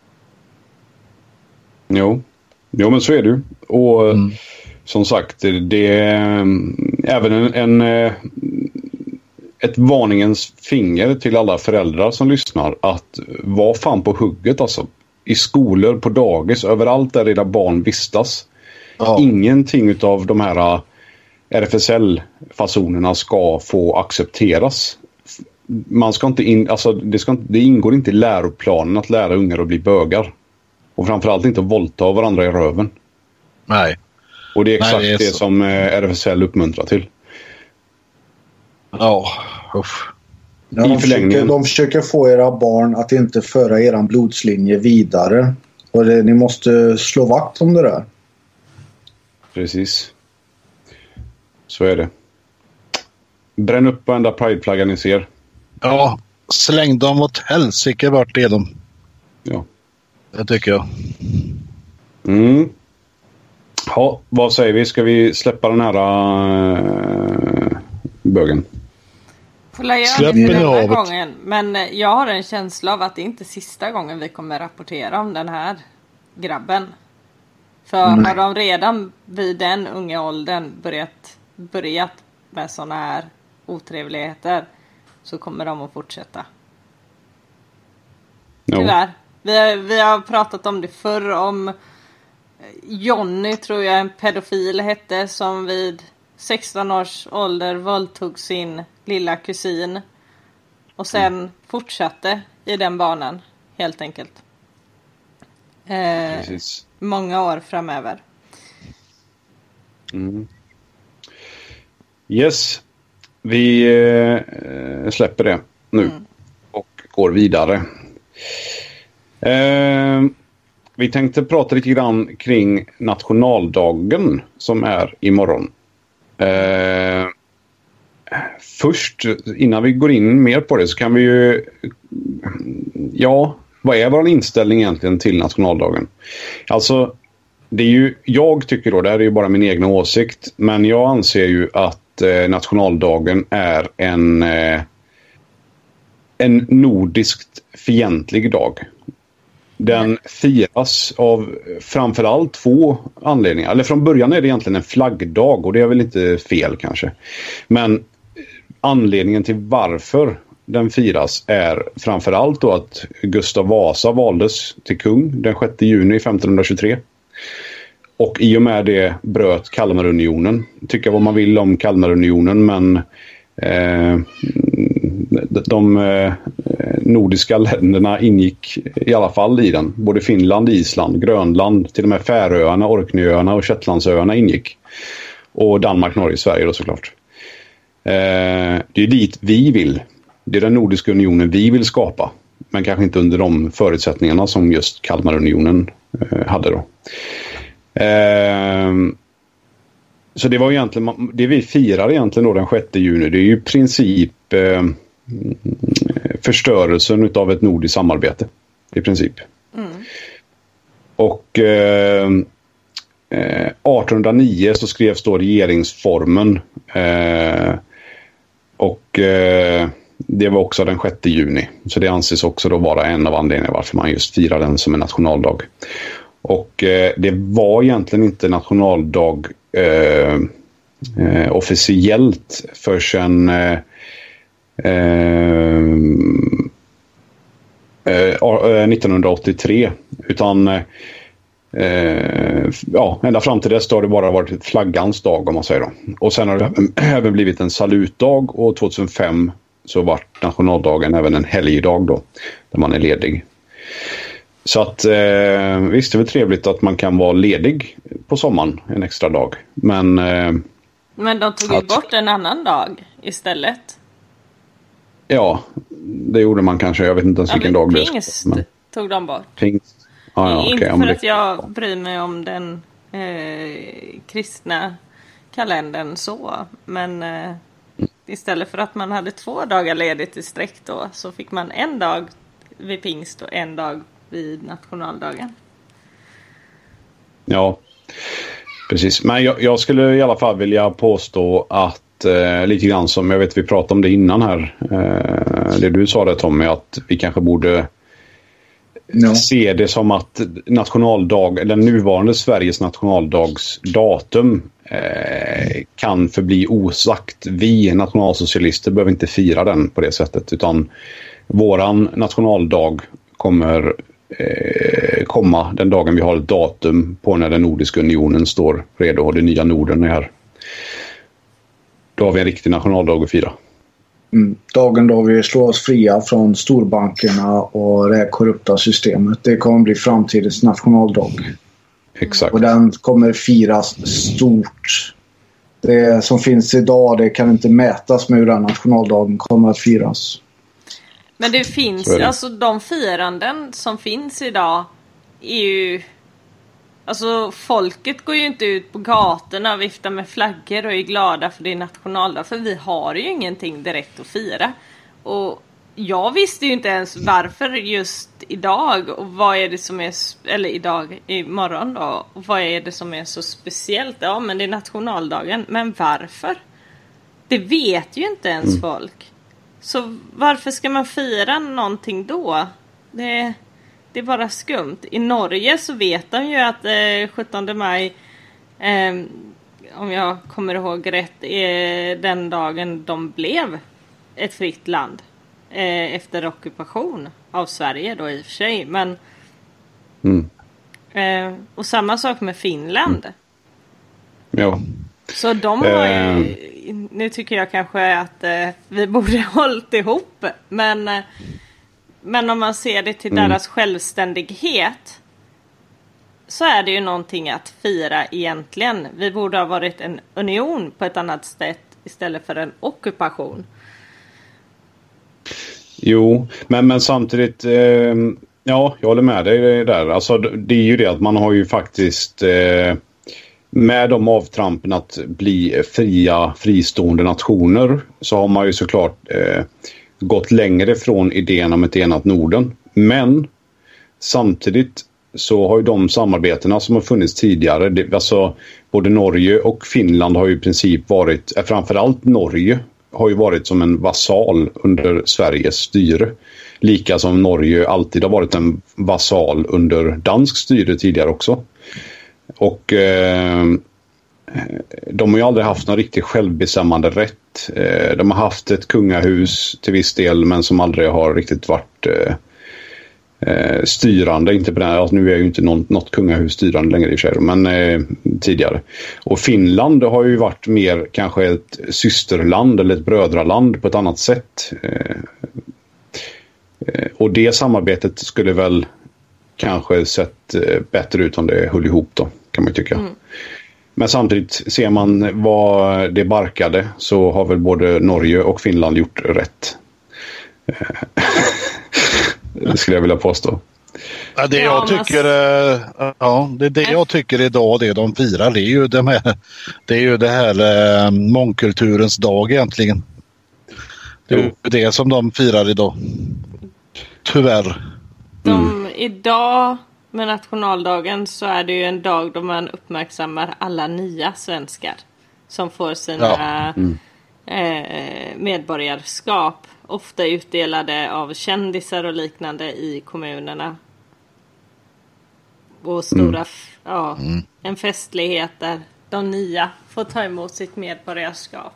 S2: Jo, jo men så är det ju. Och mm. som sagt, det är även en, en ett varningens finger till alla föräldrar som lyssnar, att vara fan på hugget alltså. I skolor, på dagis, överallt där era barn vistas. Ja. Ingenting av de här R F S L-fasonerna ska få accepteras. Man ska inte in, alltså det, ska inte, det ingår inte i läroplanen att lära ungar att bli bögar. Och framförallt inte att våldta varandra i röven.
S5: Nej.
S2: Och det är exakt
S5: Nej, det, är
S2: det som R F S L uppmuntrar till.
S5: Ja, uff.
S3: Ja, de, försöker, de försöker få era barn att inte föra eran blodslinje vidare. Och det, ni måste slå vakt om det där.
S2: Precis. Så är det. Bränn upp varenda prideflagga ni ser.
S5: Ja, släng dem åt helsike, vart är de?
S2: Ja.
S5: Det tycker jag.
S2: Mm. Ja, vad säger vi? Ska vi släppa den här äh, bögen?
S4: Släpp den här gången. Men jag har en känsla av att det inte är sista gången vi kommer rapportera om den här grabben. För mm. har de redan vid den unga åldern börjat, börjat med såna här otrevligheter, så kommer de att fortsätta. No. Tyvärr. Vi har, vi har pratat om det förr, om Johnny, tror jag en pedofil hette, som vid sexton års ålder våldtog sin lilla kusin och sen mm. fortsatte i den banan, helt enkelt. Eh, många år framöver.
S2: Mm. Yes. Vi eh, släpper det nu mm. och går vidare. Eh, vi tänkte prata lite grann kring nationaldagen som är imorgon. Eh, först, innan vi går in mer på det, så kan vi ju, ja, vad är vår inställning egentligen till nationaldagen? Alltså, det är ju, jag tycker då, det här är ju bara min egna åsikt, men jag anser ju att eh, nationaldagen är en eh, en nordiskt fientlig dag. Den firas av framförallt två anledningar. Eller från början är det egentligen en flaggdag, och det är väl inte fel kanske. Men anledningen till varför den firas är framförallt då att Gustav Vasa valdes till kung den sjätte juni femtonhundratjugotre. Och i och med det bröt Kalmarunionen. Tycka vad man vill om Kalmarunionen, men eh, de eh, nordiska länderna ingick i alla fall i den. Både Finland, Island, Grönland, till och med Färöarna, Orkneyöarna och Shetlandsöarna ingick. Och Danmark, Norge, Sverige då såklart. Eh, det är dit vi vill. Det är den nordiska unionen vi vill skapa. Men kanske inte under de förutsättningarna som just Kalmarunionen eh, hade då. Eh, så det var egentligen, det vi firar egentligen då den sjätte juni, det är ju i princip eh, förstörelsen av ett nordiskt samarbete i princip. Mm. Och eh, artonhundranio så skrevs då regeringsformen eh, och eh, det var också den sjätte juni, så det anses också då vara en av anledningarna varför man just firar den som en nationaldag. Och eh, det var egentligen inte nationaldag eh, eh, officiellt förrän eh, eh, nittonhundraåttiotre, utan eh, ja, ända fram till dess har det bara varit flaggans dag om man säger då. Och sen har det även blivit en salutdag, och tjugohundrafem så var nationaldagen även en helgdag då, där man är ledig. Så att eh, visst, det är väl trevligt att man kan vara ledig på sommaren en extra dag. Men, eh,
S4: men de tog ju att, bort en annan dag istället.
S2: Ja, det gjorde man kanske. Jag vet inte ens ja, vilken dag det är.
S4: Pingst tog de bort.
S2: Pingst. Ah, ja,
S4: inte
S2: okay,
S4: för
S2: det...
S4: att jag bryr mig om den eh, kristna kalendern så. Men eh, mm. istället för att man hade två dagar ledigt i sträck då, så fick man en dag vid pingst och en dag vid nationaldagen.
S2: Ja, precis. Men jag, jag skulle i alla fall vilja påstå att eh, lite grann som, jag vet vi pratade om det innan här, eh, det du sa det Tommy, att vi kanske borde no. se det som att nationaldag, eller nuvarande Sveriges nationaldags datum eh, kan förbli osagt. Vi nationalsocialister behöver inte fira den på det sättet, utan våran nationaldag kommer eh, komma den dagen vi har ett datum på när den nordiska unionen står redo och det nya Norden är här. Då har vi en riktig nationaldag att fira.
S3: Mm. Dagen då vi slår oss fria från storbankerna och det korrupta systemet. Det kommer bli framtidens nationaldag.
S2: Exakt.
S3: Och den kommer firas stort. Det som finns idag, det kan inte mätas med hur den nationaldagen kommer att firas.
S4: Men det finns, det. alltså de firanden som finns idag är ju, alltså folket går ju inte ut på gatorna och viftar med flaggor och är glada för det är nationaldag, för vi har ju ingenting direkt att fira. Och jag visste ju inte ens varför just idag, och vad är det som är, eller idag, imorgon då, och vad är det som är så speciellt? Ja, men det är nationaldagen, men varför? Det vet ju inte ens mm. folk. Så varför ska man fira någonting då? Det, det är bara skumt. I Norge så vet de ju att eh, sjuttonde maj, eh, om jag kommer ihåg rätt, är den dagen de blev ett fritt land. Eh, efter ockupation av Sverige då i och för sig. Men,
S2: mm.
S4: eh, och samma sak med Finland.
S2: Mm. Ja.
S4: Så de har ju, nu tycker jag kanske att eh, vi borde hållit ihop, men, eh, men om man ser det till mm. deras självständighet, så är det ju någonting att fira egentligen. Vi borde ha varit en union på ett annat sätt istället för en ockupation.
S2: Jo, men, men samtidigt, eh, ja, jag håller med dig där. Alltså, det är ju det att man har ju faktiskt eh, med de avtrampen att bli fria, fristående nationer, så har man ju såklart eh, gått längre från idén om ett enat Norden. Men samtidigt så har ju de samarbetena som har funnits tidigare, det, alltså både Norge och Finland har ju i princip varit, eh, framförallt Norge har ju varit som en vasal under Sveriges styre. Lika som Norge alltid har varit en vasal under dansk styre tidigare också. Och eh, de har ju aldrig haft någon riktigt självbestämmande rätt. Eh, de har haft ett kungahus till viss del, men som aldrig har riktigt varit eh, eh, styrande. Inte på den, alltså nu är ju inte någon, något kungahus styrande längre i och för sig, men eh, tidigare. Och Finland har ju varit mer kanske ett systerland eller ett brödraland på ett annat sätt. Eh, eh, och det samarbetet skulle väl kanske sett eh, bättre ut om det höll ihop då, kan man tycka. Mm. Men samtidigt ser man vad det barkade, så har väl både Norge och Finland gjort rätt. Det skulle jag vilja påstå.
S5: Ja, det jag tycker, ja, det, det jag tycker idag, det de firar, det är ju det här, det är ju det här eh, mångkulturens dag egentligen. Det är ju det som de firar idag. Tyvärr.
S4: De, idag med nationaldagen så är det ju en dag då man uppmärksammar alla nya svenskar som får sina ja. mm. eh, medborgarskap, ofta utdelade av kändisar och liknande i kommunerna. Och stora, mm. ja, mm. en festlighet där de nya får ta emot sitt medborgarskap.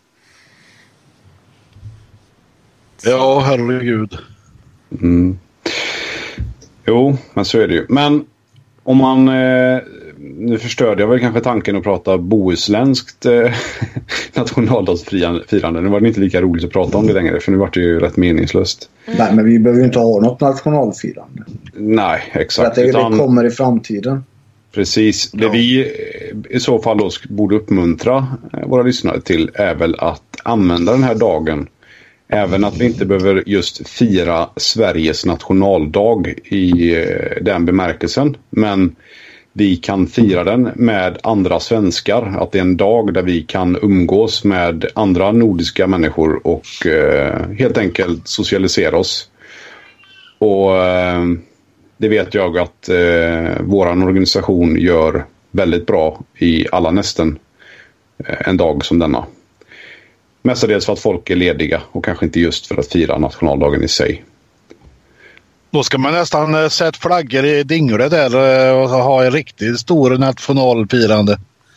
S5: Så. Ja, herregud.
S2: Mm. Jo, men så är det ju. Men om man, eh, nu förstörde jag väl kanske tanken att prata bohusländskt eh, nationaldagsfirande. Nu var det inte lika roligt att prata om det längre, för nu var det ju rätt meningslöst.
S3: Mm. Nej, men vi behöver ju inte ha något nationalfirande.
S2: Nej, exakt.
S3: För att det, utan, det kommer i framtiden.
S2: Precis. Det ja. vi i så fall då borde uppmuntra våra lyssnare till är väl att använda den här dagen. Även att vi inte behöver just fira Sveriges nationaldag i den bemärkelsen. Men vi kan fira den med andra svenskar. Att det är en dag där vi kan umgås med andra nordiska människor och eh, helt enkelt socialisera oss. Och eh, det vet jag att eh, våran organisation gör väldigt bra i alla nästen eh, en dag som denna. Mestadels för att folk är lediga och kanske inte just för att fira nationaldagen i sig.
S5: Då ska man nästan sätta flaggor i Dingle där och ha en riktigt stor nationalfirande.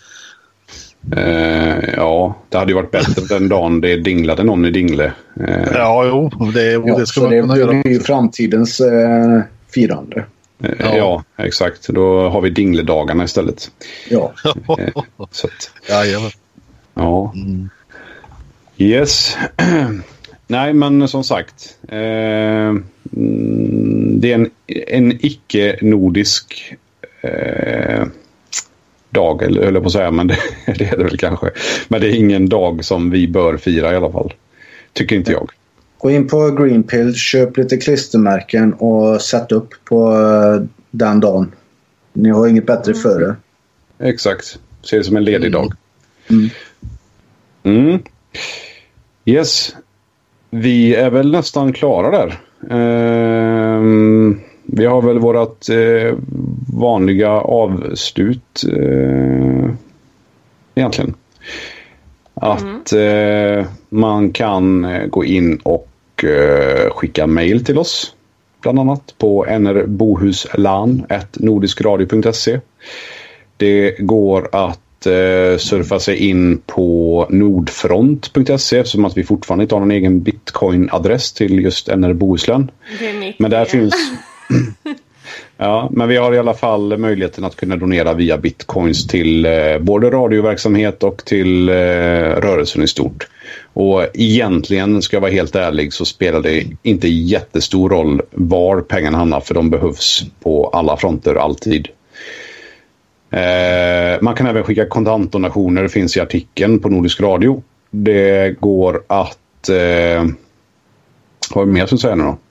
S2: Eh, ja, det hade ju varit bättre den dagen det dinglade någon i Dingle. Eh,
S5: ja, jo. Det, ja, det ska man
S3: det
S5: kunna göra.
S3: Det är ju framtidens eh, firande.
S2: Eh, ja. ja, exakt. Då har vi Dingledagarna istället.
S3: Ja.
S2: Eh, så att,
S5: ja, ja.
S2: Ja. Mm. Yes. Nej, men som sagt, eh, det är en, en icke-nordisk eh, dag, eller höll jag på att säga, men det, det är det väl kanske. Men det är ingen dag som vi bör fira i alla fall. Tycker inte jag.
S3: Gå in på Greenpill, köp lite klistermärken och sätt upp på den dagen. Ni har inget bättre för det.
S2: Exakt. Ser det som en ledig dag.
S3: Mm.
S2: Mm. Yes. Vi är väl nästan klara där. Uh, vi har väl vårat uh, vanliga avslut uh, egentligen. Att uh, man kan uh, gå in och uh, skicka mejl till oss. Bland annat på nrbohuslan at nordiskradio punkt se. Det går att surfa sig in på nordfront punkt se eftersom att vi fortfarande inte har någon egen bitcoin-adress till just N R Bohuslän. Men där finns ja, men vi har i alla fall möjligheten att kunna donera via bitcoins till eh, både radioverksamhet och till eh, rörelsen i stort. Och egentligen, ska jag vara helt ärlig, så spelar det inte jättestor roll var pengarna hamnar, för de behövs på alla fronter alltid. Eh, man kan även skicka kontantdonationer, det finns i artikeln på Nordisk Radio. Det går att eh, har vi mer att säga nu då?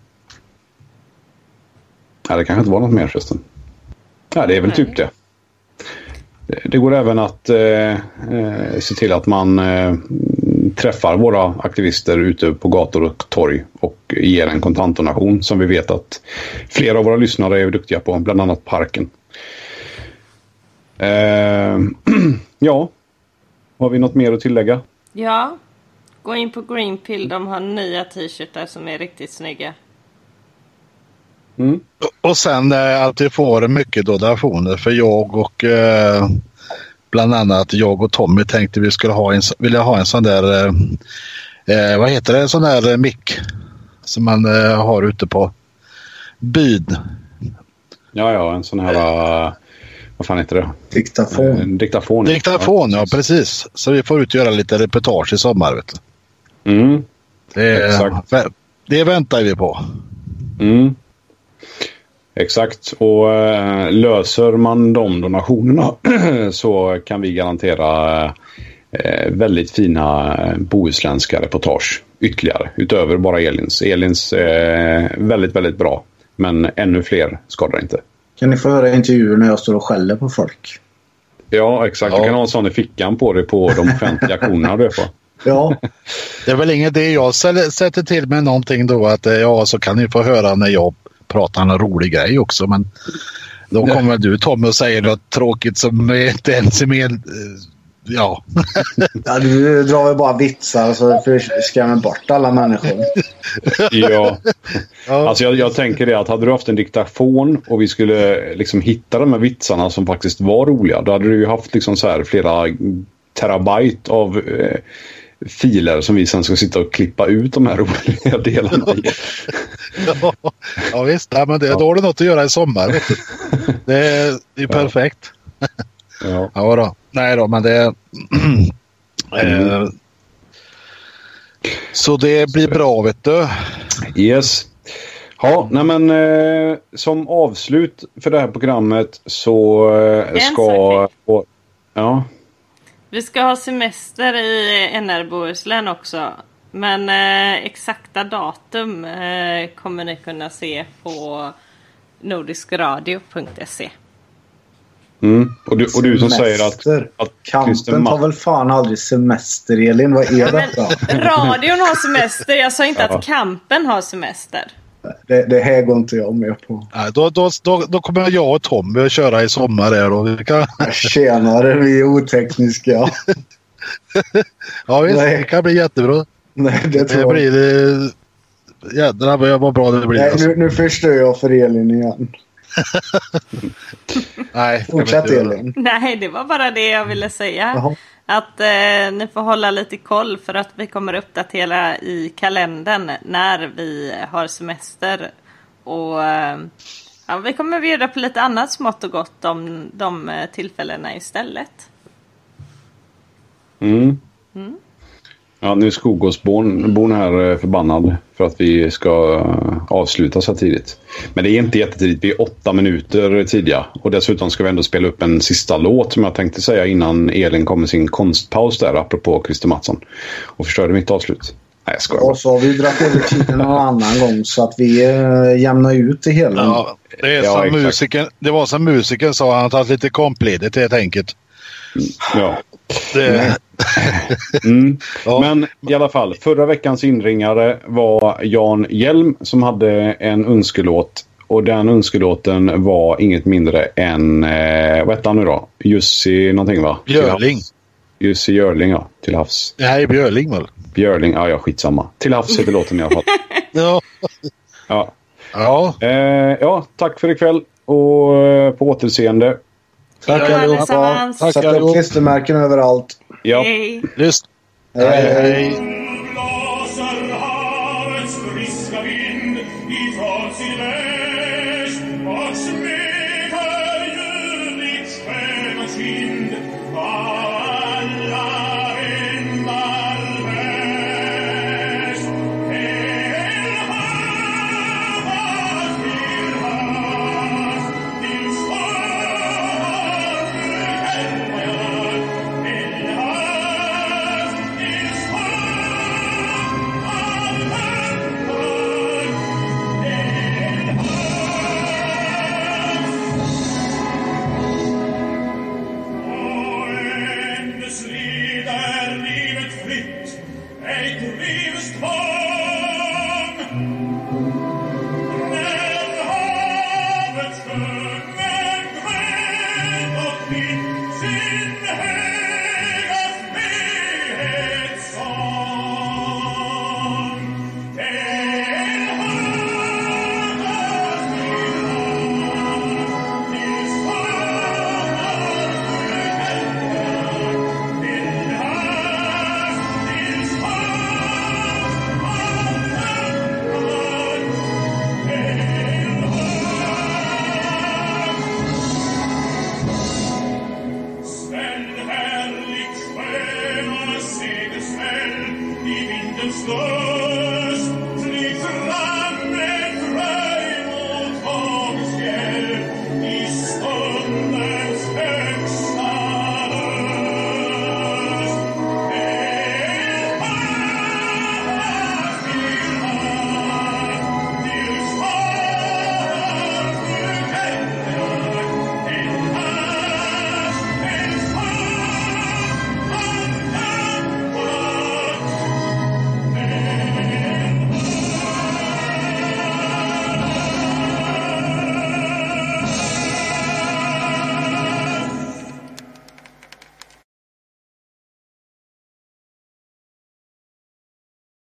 S2: Nej, det kanske inte var något mer förresten. Ja, det är väl Nej. typ det. det. Det går även att eh, se till att man eh, träffar våra aktivister ute på gator och torg och ger en kontantdonation som vi vet att flera av våra lyssnare är duktiga på, bland annat Parken. Eh, ja, har vi något mer att tillägga?
S4: Ja, gå in på Greenpill, de har nya t-shirtar som är riktigt snygga.
S2: Mm.
S5: Och sen att vi får mycket donationer, för jag och eh, bland annat jag och Tommy tänkte vi skulle ha en, vilja ha en sån där eh, vad heter det, en sån där mick som man eh, har ute på byn.
S2: Ja, ja, en sån här uh, vad fan heter det?
S3: Diktafon.
S2: En diktafon.
S5: Diktafon, ja, precis. Så vi får ut göra lite reportage i sommar, vet du.
S2: Mm.
S5: Det,
S2: Exakt.
S5: Det väntar vi på.
S2: Mm. Exakt, och äh, löser man de donationerna så kan vi garantera äh, väldigt fina bohuslänska reportage ytterligare, utöver bara Elins. Elins är äh, väldigt, väldigt bra, men ännu fler skadar inte.
S3: Kan ni få höra intervjuer när jag står och skäller på folk?
S2: Ja, exakt. Ja. Du kan ha en sån i fickan på det på de offentliga auktionerna du är på.
S3: Ja.
S5: Det är väl inget det jag sätter till med någonting då, att ja, så kan ni få höra när jag pratar en rolig grej också, men då kommer väl du Tommy och säger något tråkigt som inte ens är med. Ja.
S3: Ja, du drar väl bara vitsar så skrämmer bort alla människor.
S2: Ja. Alltså jag, jag tänker det att hade du haft en diktafon och vi skulle liksom hitta de här vitsarna som faktiskt var roliga, då hade du ju haft liksom så här flera terabyte av eh, filer som vi sen ska sitta och klippa ut de här roliga delarna i.
S5: Ja, ja visst, ja, men det, ja. Då har du något att göra i sommar. Vet du. Det är, det är perfekt.
S2: Ja.
S5: Ja då. Nej då, men det mm. eh, så det blir bra, vet du.
S2: Yes. Ja, nej men eh, som avslut för det här programmet så eh, ska och, ja.
S4: Vi ska ha semester i N R Bohuslän också. Men eh, exakta datum eh, kommer ni kunna se på nordiskradio punkt se.
S2: Mm. Och, du, och du som säger att, att
S3: Kampen tar väl fan aldrig semester, Elin. Vad är ja, detta?
S4: Radion har semester. Jag sa inte ja. att kampen har semester.
S3: Det, det här går inte jag med på.
S5: Nej, då, då, då, då kommer jag och Tommy att köra i sommar där. Och vi kan...
S3: Tjenare, vi är otekniska.
S5: Ja visst, Nej. Det kan bli jättebra.
S3: Nej, det tror
S5: det blir det... Jädrar vad bra det blir.
S3: Nej,
S5: alltså.
S3: nu, nu förstör jag för Elin igen.
S5: Nej,
S3: fortsätt Elin.
S4: Nej, det var bara det jag ville säga. Jaha. Att eh, ni får hålla lite koll för att vi kommer uppdatera i kalendern när vi har semester. Och eh, ja, vi kommer bjuda på lite annat smått och gott om de eh, tillfällena istället.
S2: Mm. Mm. Ja, nu är Skogåsborn här förbannad för att vi ska avsluta så tidigt. Men det är inte jättetidigt, vi är åtta minuter tidiga. Och dessutom ska vi ändå spela upp en sista låt som jag tänkte säga innan Elin kom med sin konstpaus där, apropå Christer Mattsson. Och förstörde mitt avslut. Nej, jag skojar.
S3: Och så har vi dragit över tiden någon annan gång så att vi äh, jämnar ut det hela.
S5: Ja, det, är ja, som musiken, det var som musiken sa, han har tagit lite kompledigt helt enkelt.
S2: Ja.
S5: Det...
S2: mm. Ja. Men i alla fall, förra veckans inringare var Jan Hjelm som hade en önskelåt. Och den önskelåten var inget mindre än, eh, vad heter han nu då? Jussi någonting va?
S5: Björling.
S2: Jussi Björling, ja. Till havs.
S5: Nej, Björling väl?
S2: Björling, ja, ja, skitsamma. Till havs heter låten i alla fall.
S5: Ja.
S2: Ja.
S5: Ja.
S2: Eh, ja, tack för ikväll och eh, på återseende.
S3: Tack allihopa. Sätt upp klistermärken överallt.
S2: Ja.
S4: Hej.
S5: Just.
S3: Hej, hej. hej.
S9: Blåser havets friska vind ifrån sin vän.